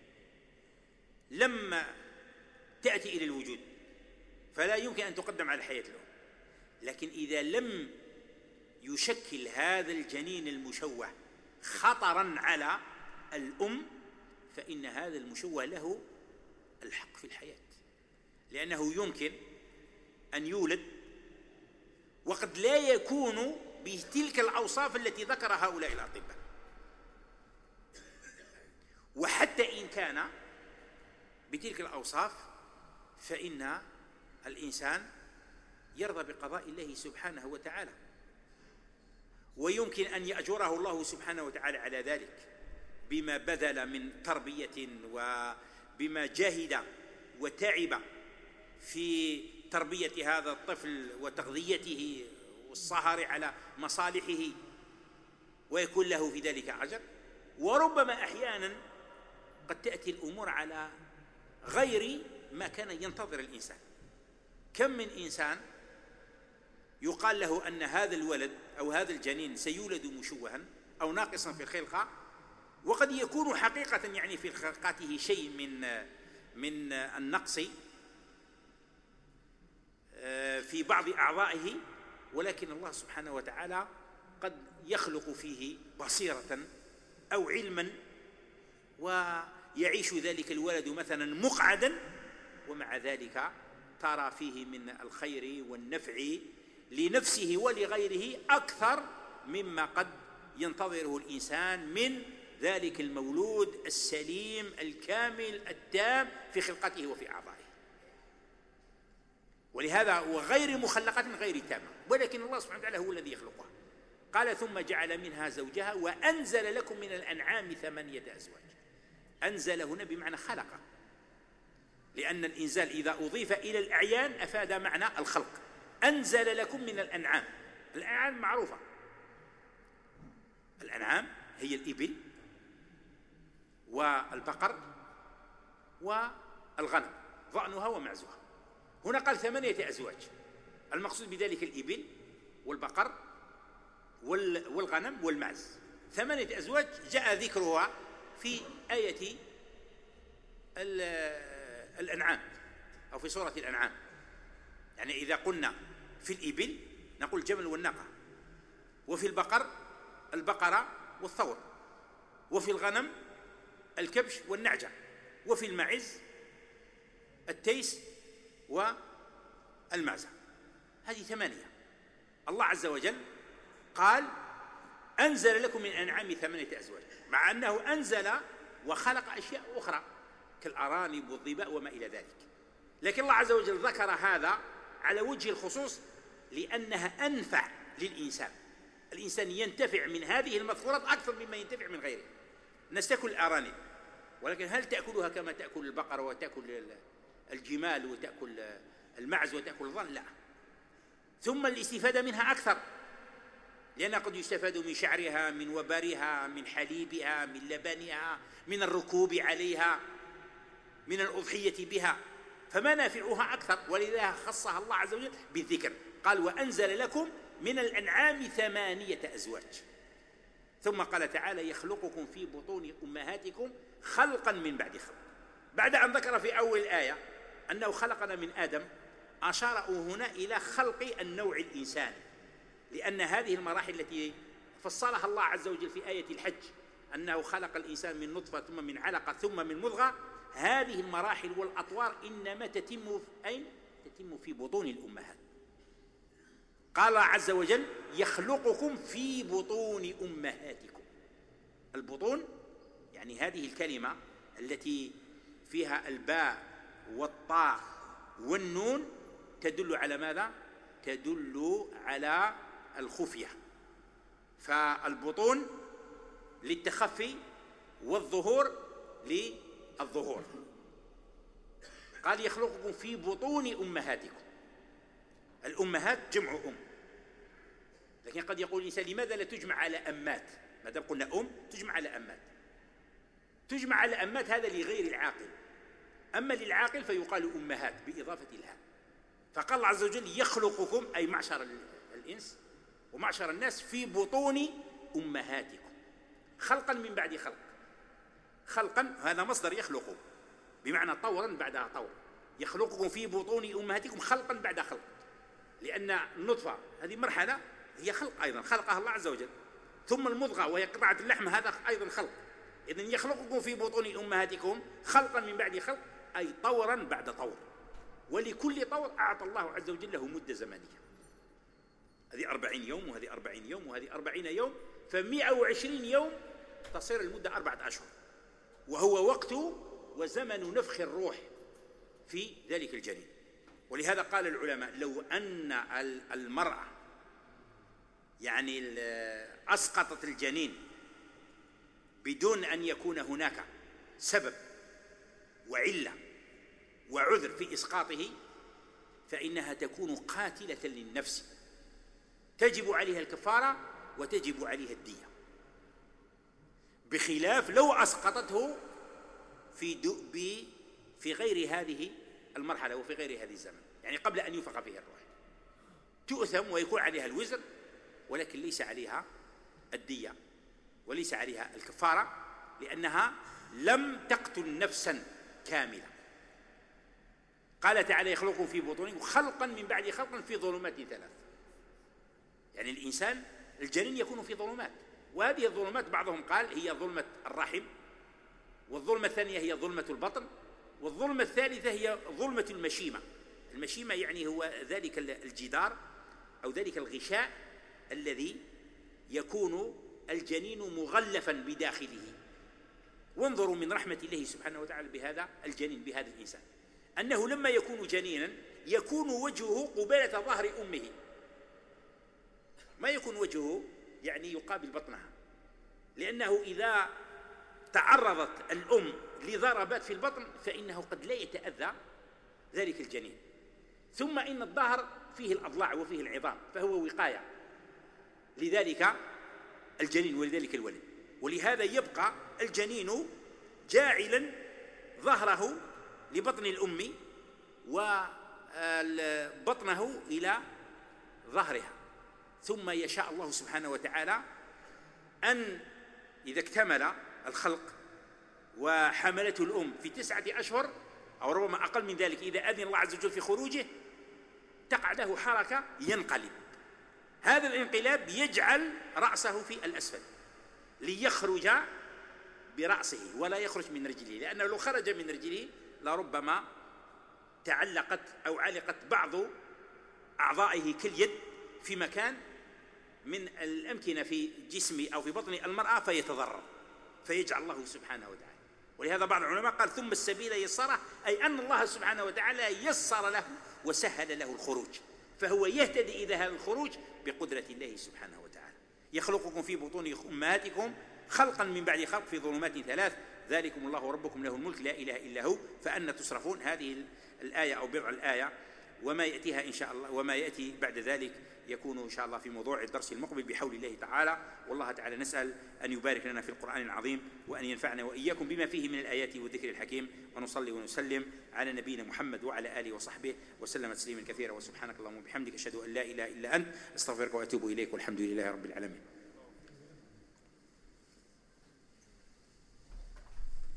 لما تأتي إلى الوجود فلا يمكن أن تقدم على حياة الأم. لكن إذا لم يشكل هذا الجنين المشوه خطرا على الأم، فإن هذا المشوه له الحق في الحياة، لأنه يمكن أن يولد وقد لا يكون بتلك الأوصاف التي ذكر هؤلاء الأطباء، وحتى إن كان بتلك الأوصاف فإن الإنسان يرضى بقضاء الله سبحانه وتعالى، ويمكن أن يأجره الله سبحانه وتعالى على ذلك بما بذل من تربية، وبما جاهد وتعب في تربية هذا الطفل وتغذيته والسهر على مصالحه، ويكون له في ذلك أجر. وربما أحيانا قد تأتي الأمور على غير ما كان ينتظر الإنسان. كم من إنسان يقال له أن هذا الولد أو هذا الجنين سيولد مشوها أو ناقصا في الخلقة، وقد يكون حقيقة يعني في خلقته شيء من من النقص في بعض أعضائه، ولكن الله سبحانه وتعالى قد يخلق فيه بصيرة أو علما، ويعيش ذلك الولد مثلا مقعدا، ومع ذلك ترى فيه من الخير والنفع لنفسه ولغيره أكثر مما قد ينتظره الإنسان من ذلك المولود السليم الكامل التام في خلقته وفي أعضائه. ولهذا وغير مخلقة غير تامة، ولكن الله سبحانه وتعالى هو الذي يخلقها. قال ثم جعل منها زوجها وأنزل لكم من الأنعام ثمانية أزواج. أنزل هنا بمعنى خلق، لأن الإنزال إذا أضيف إلى الأعيان أفاد معنى الخلق. أنزل لكم من الأنعام، الأنعام معروفة، الأنعام هي الإبل والبقر والغنم، ضأنها ومعزها. هنا قال ثمانية أزواج، المقصود بذلك الإبل والبقر والغنم والمعز، ثمانية أزواج جاء ذكرها في آية الأنعام أو في سورة الأنعام. يعني إذا قلنا في الإبل نقول الجمل والناقة، وفي البقر البقرة والثور، وفي الغنم الكبش والنعجة، وفي المعز التيس والمعزة. هذه ثمانية. الله عز وجل قال أنزل لكم من الأنعام ثمانية أزواج، مع أنه أنزل وخلق أشياء أخرى كالأرانب والظباء وما إلى ذلك، لكن الله عز وجل ذكر هذا على وجه الخصوص لأنها أنفع للإنسان. الإنسان ينتفع من هذه المذكورات أكثر مما ينتفع من غيرها. الناس تأكل الأرانب، ولكن هل تأكلها كما تأكل البقرة وتأكل الجمال وتأكل المعز وتأكل الضأن؟ لا. ثم الاستفادة منها أكثر، لأنها قد يستفاد من شعرها، من وبرها، من حليبها، من لبنها، من الركوب عليها، من الأضحية بها، فمنافعها أكثر، ولذا خصها الله عز وجل بالذكر. قال وأنزل لكم من الأنعام ثمانية أزواج. ثم قال تعالى يخلقكم في بطون أمهاتكم خلقا من بعد خلق. بعد أن ذكر في أول الآية أنه خلقنا من آدم، أشار هنا إلى خلق النوع الإنساني، لأن هذه المراحل التي فصلها الله عز وجل في آية الحج أنه خلق الإنسان من نطفة ثم من علقة ثم من مضغة، هذه المراحل والأطوار إنما تتم في أين؟ تتم في بطون الأمهات. قال الله عز وجل: يخلقكم في بطون أمهاتكم. البطون يعني هذه الكلمة التي فيها الباء والطاء والنون تدل على ماذا؟ تدل على الخفية. فالبطون للتخفي والظهور للظهور. قال: يخلقكم في بطون أمهاتكم. الأمهات جمع أم، لكن قد يقول الإنسان: لماذا لا تجمع على أمات؟ ما دام قلنا أم تجمع على أمات. تجمع على أمات هذا لغير العاقل، أما للعاقل فيقال أمهات بإضافة الهاء. فقال الله عز وجل: يخلقكم أي معشر الإنس ومعشر الناس في بطون أمهاتكم، خلقا من بعد خلق. خلقا هذا مصدر يخلق بمعنى طورا بعدها طور. يخلقكم في بطون أمهاتكم خلقا بعد خلق، لأن النطفة هذه مرحلة هي خلق أيضا خلقها الله عز وجل، ثم المضغة وهي قطعة اللحم هذا أيضا خلق. إذن يخلقكم في بطون أمهاتكم خلقا من بعد خلق، أي طورا بعد طور. ولكل طور أعطى الله عز وجل له مدة زمنية، هذه أربعين يوم وهذه أربعين يوم وهذه أربعين يوم، فمئة وعشرين يوم تصير المدة أربعة أشهر، وهو وقت وزمن نفخ الروح في ذلك الجنين. ولهذا قال العلماء: لو أن المرأة يعني أسقطت الجنين بدون أن يكون هناك سبب وعلة وعذر في إسقاطه فإنها تكون قاتلة للنفس، تجب عليها الكفارة وتجب عليها الدية، بخلاف لو أسقطته في في غير هذه المرحلة وفي غير هذه الزمن، يعني قبل أن ينفخ فيها الروح، تؤثم ويكون عليها الوزر ولكن ليس عليها الدية وليس عليها الكفارة، لأنها لم تقتل نفسا كاملة. قال تعالى: يخلقكم في بطونكم خلقا من بعد خلق في ظلمات ثلاث. يعني الإنسان الجنين يكون في ظلمات، وهذه الظلمات بعضهم قال هي ظلمة الرحم، والظلمة الثانية هي ظلمة البطن، والظلمة الثالثة هي ظلمة المشيمة. المشيمة يعني هو ذلك الجدار أو ذلك الغشاء الذي يكون الجنين مغلفا بداخله. وانظروا من رحمة الله سبحانه وتعالى بهذا الجنين بهذا الإنسان، أنه لما يكون جنينا يكون وجهه قبالة ظهر أمه، ما يكون وجهه يعني يقابل بطنها، لأنه إذا تعرضت الأم لضربات في البطن فإنه قد لا يتأذى ذلك الجنين. ثم إن الظهر فيه الأضلاع وفيه العظام، فهو وقاية لذلك الجنين ولذلك الولد. ولهذا يبقى الجنين جاعلا ظهره لبطن الأم وبطنه إلى ظهرها، ثم يشاء الله سبحانه وتعالى أن إذا اكتمل الخلق وحملته الأم في تسعة أشهر أو ربما أقل من ذلك، إذا أذن الله عز وجل في خروجه تقع له حركة ينقلب. هذا الانقلاب يجعل رأسه في الأسفل ليخرج برأسه ولا يخرج من رجله، لأنه لو خرج من رجله لربما تعلقت أو علقت بعض أعضائه كاليد في مكان من الأمكنة في جسم أو في بطن المرأة فيتضرر، فيجعل الله سبحانه وتعالى. ولهذا بعض العلماء قال: ثم السبيل يسره، أي أن الله سبحانه وتعالى يسر له وسهل له الخروج، فهو يهتدي إلى هذا الخروج بقدرة الله سبحانه وتعالى. يخلقكم في بطون أمهاتكم خلقا من بعد خلق في ظلمات ثلاث، ذلكم الله ربكم له الملك لا إله إلا هو فأنى تصرفون. هذه الآية أو بضع الآية وما يأتيها إن شاء الله وما يأتي بعد ذلك يكون إن شاء الله في موضوع الدرس المقبل بحول الله تعالى. والله تعالى نسأل أن يبارك لنا في القرآن العظيم وأن ينفعنا وإياكم بما فيه من الآيات والذكر الحكيم، ونصلي ونسلم على نبينا محمد وعلى آله وصحبه وسلم تسليما كثيرا. وسبحانك اللهم وبحمدك أشهد أن لا إله إلا أنت أستغفرك وأتوب إليك، والحمد لله رب العالمين.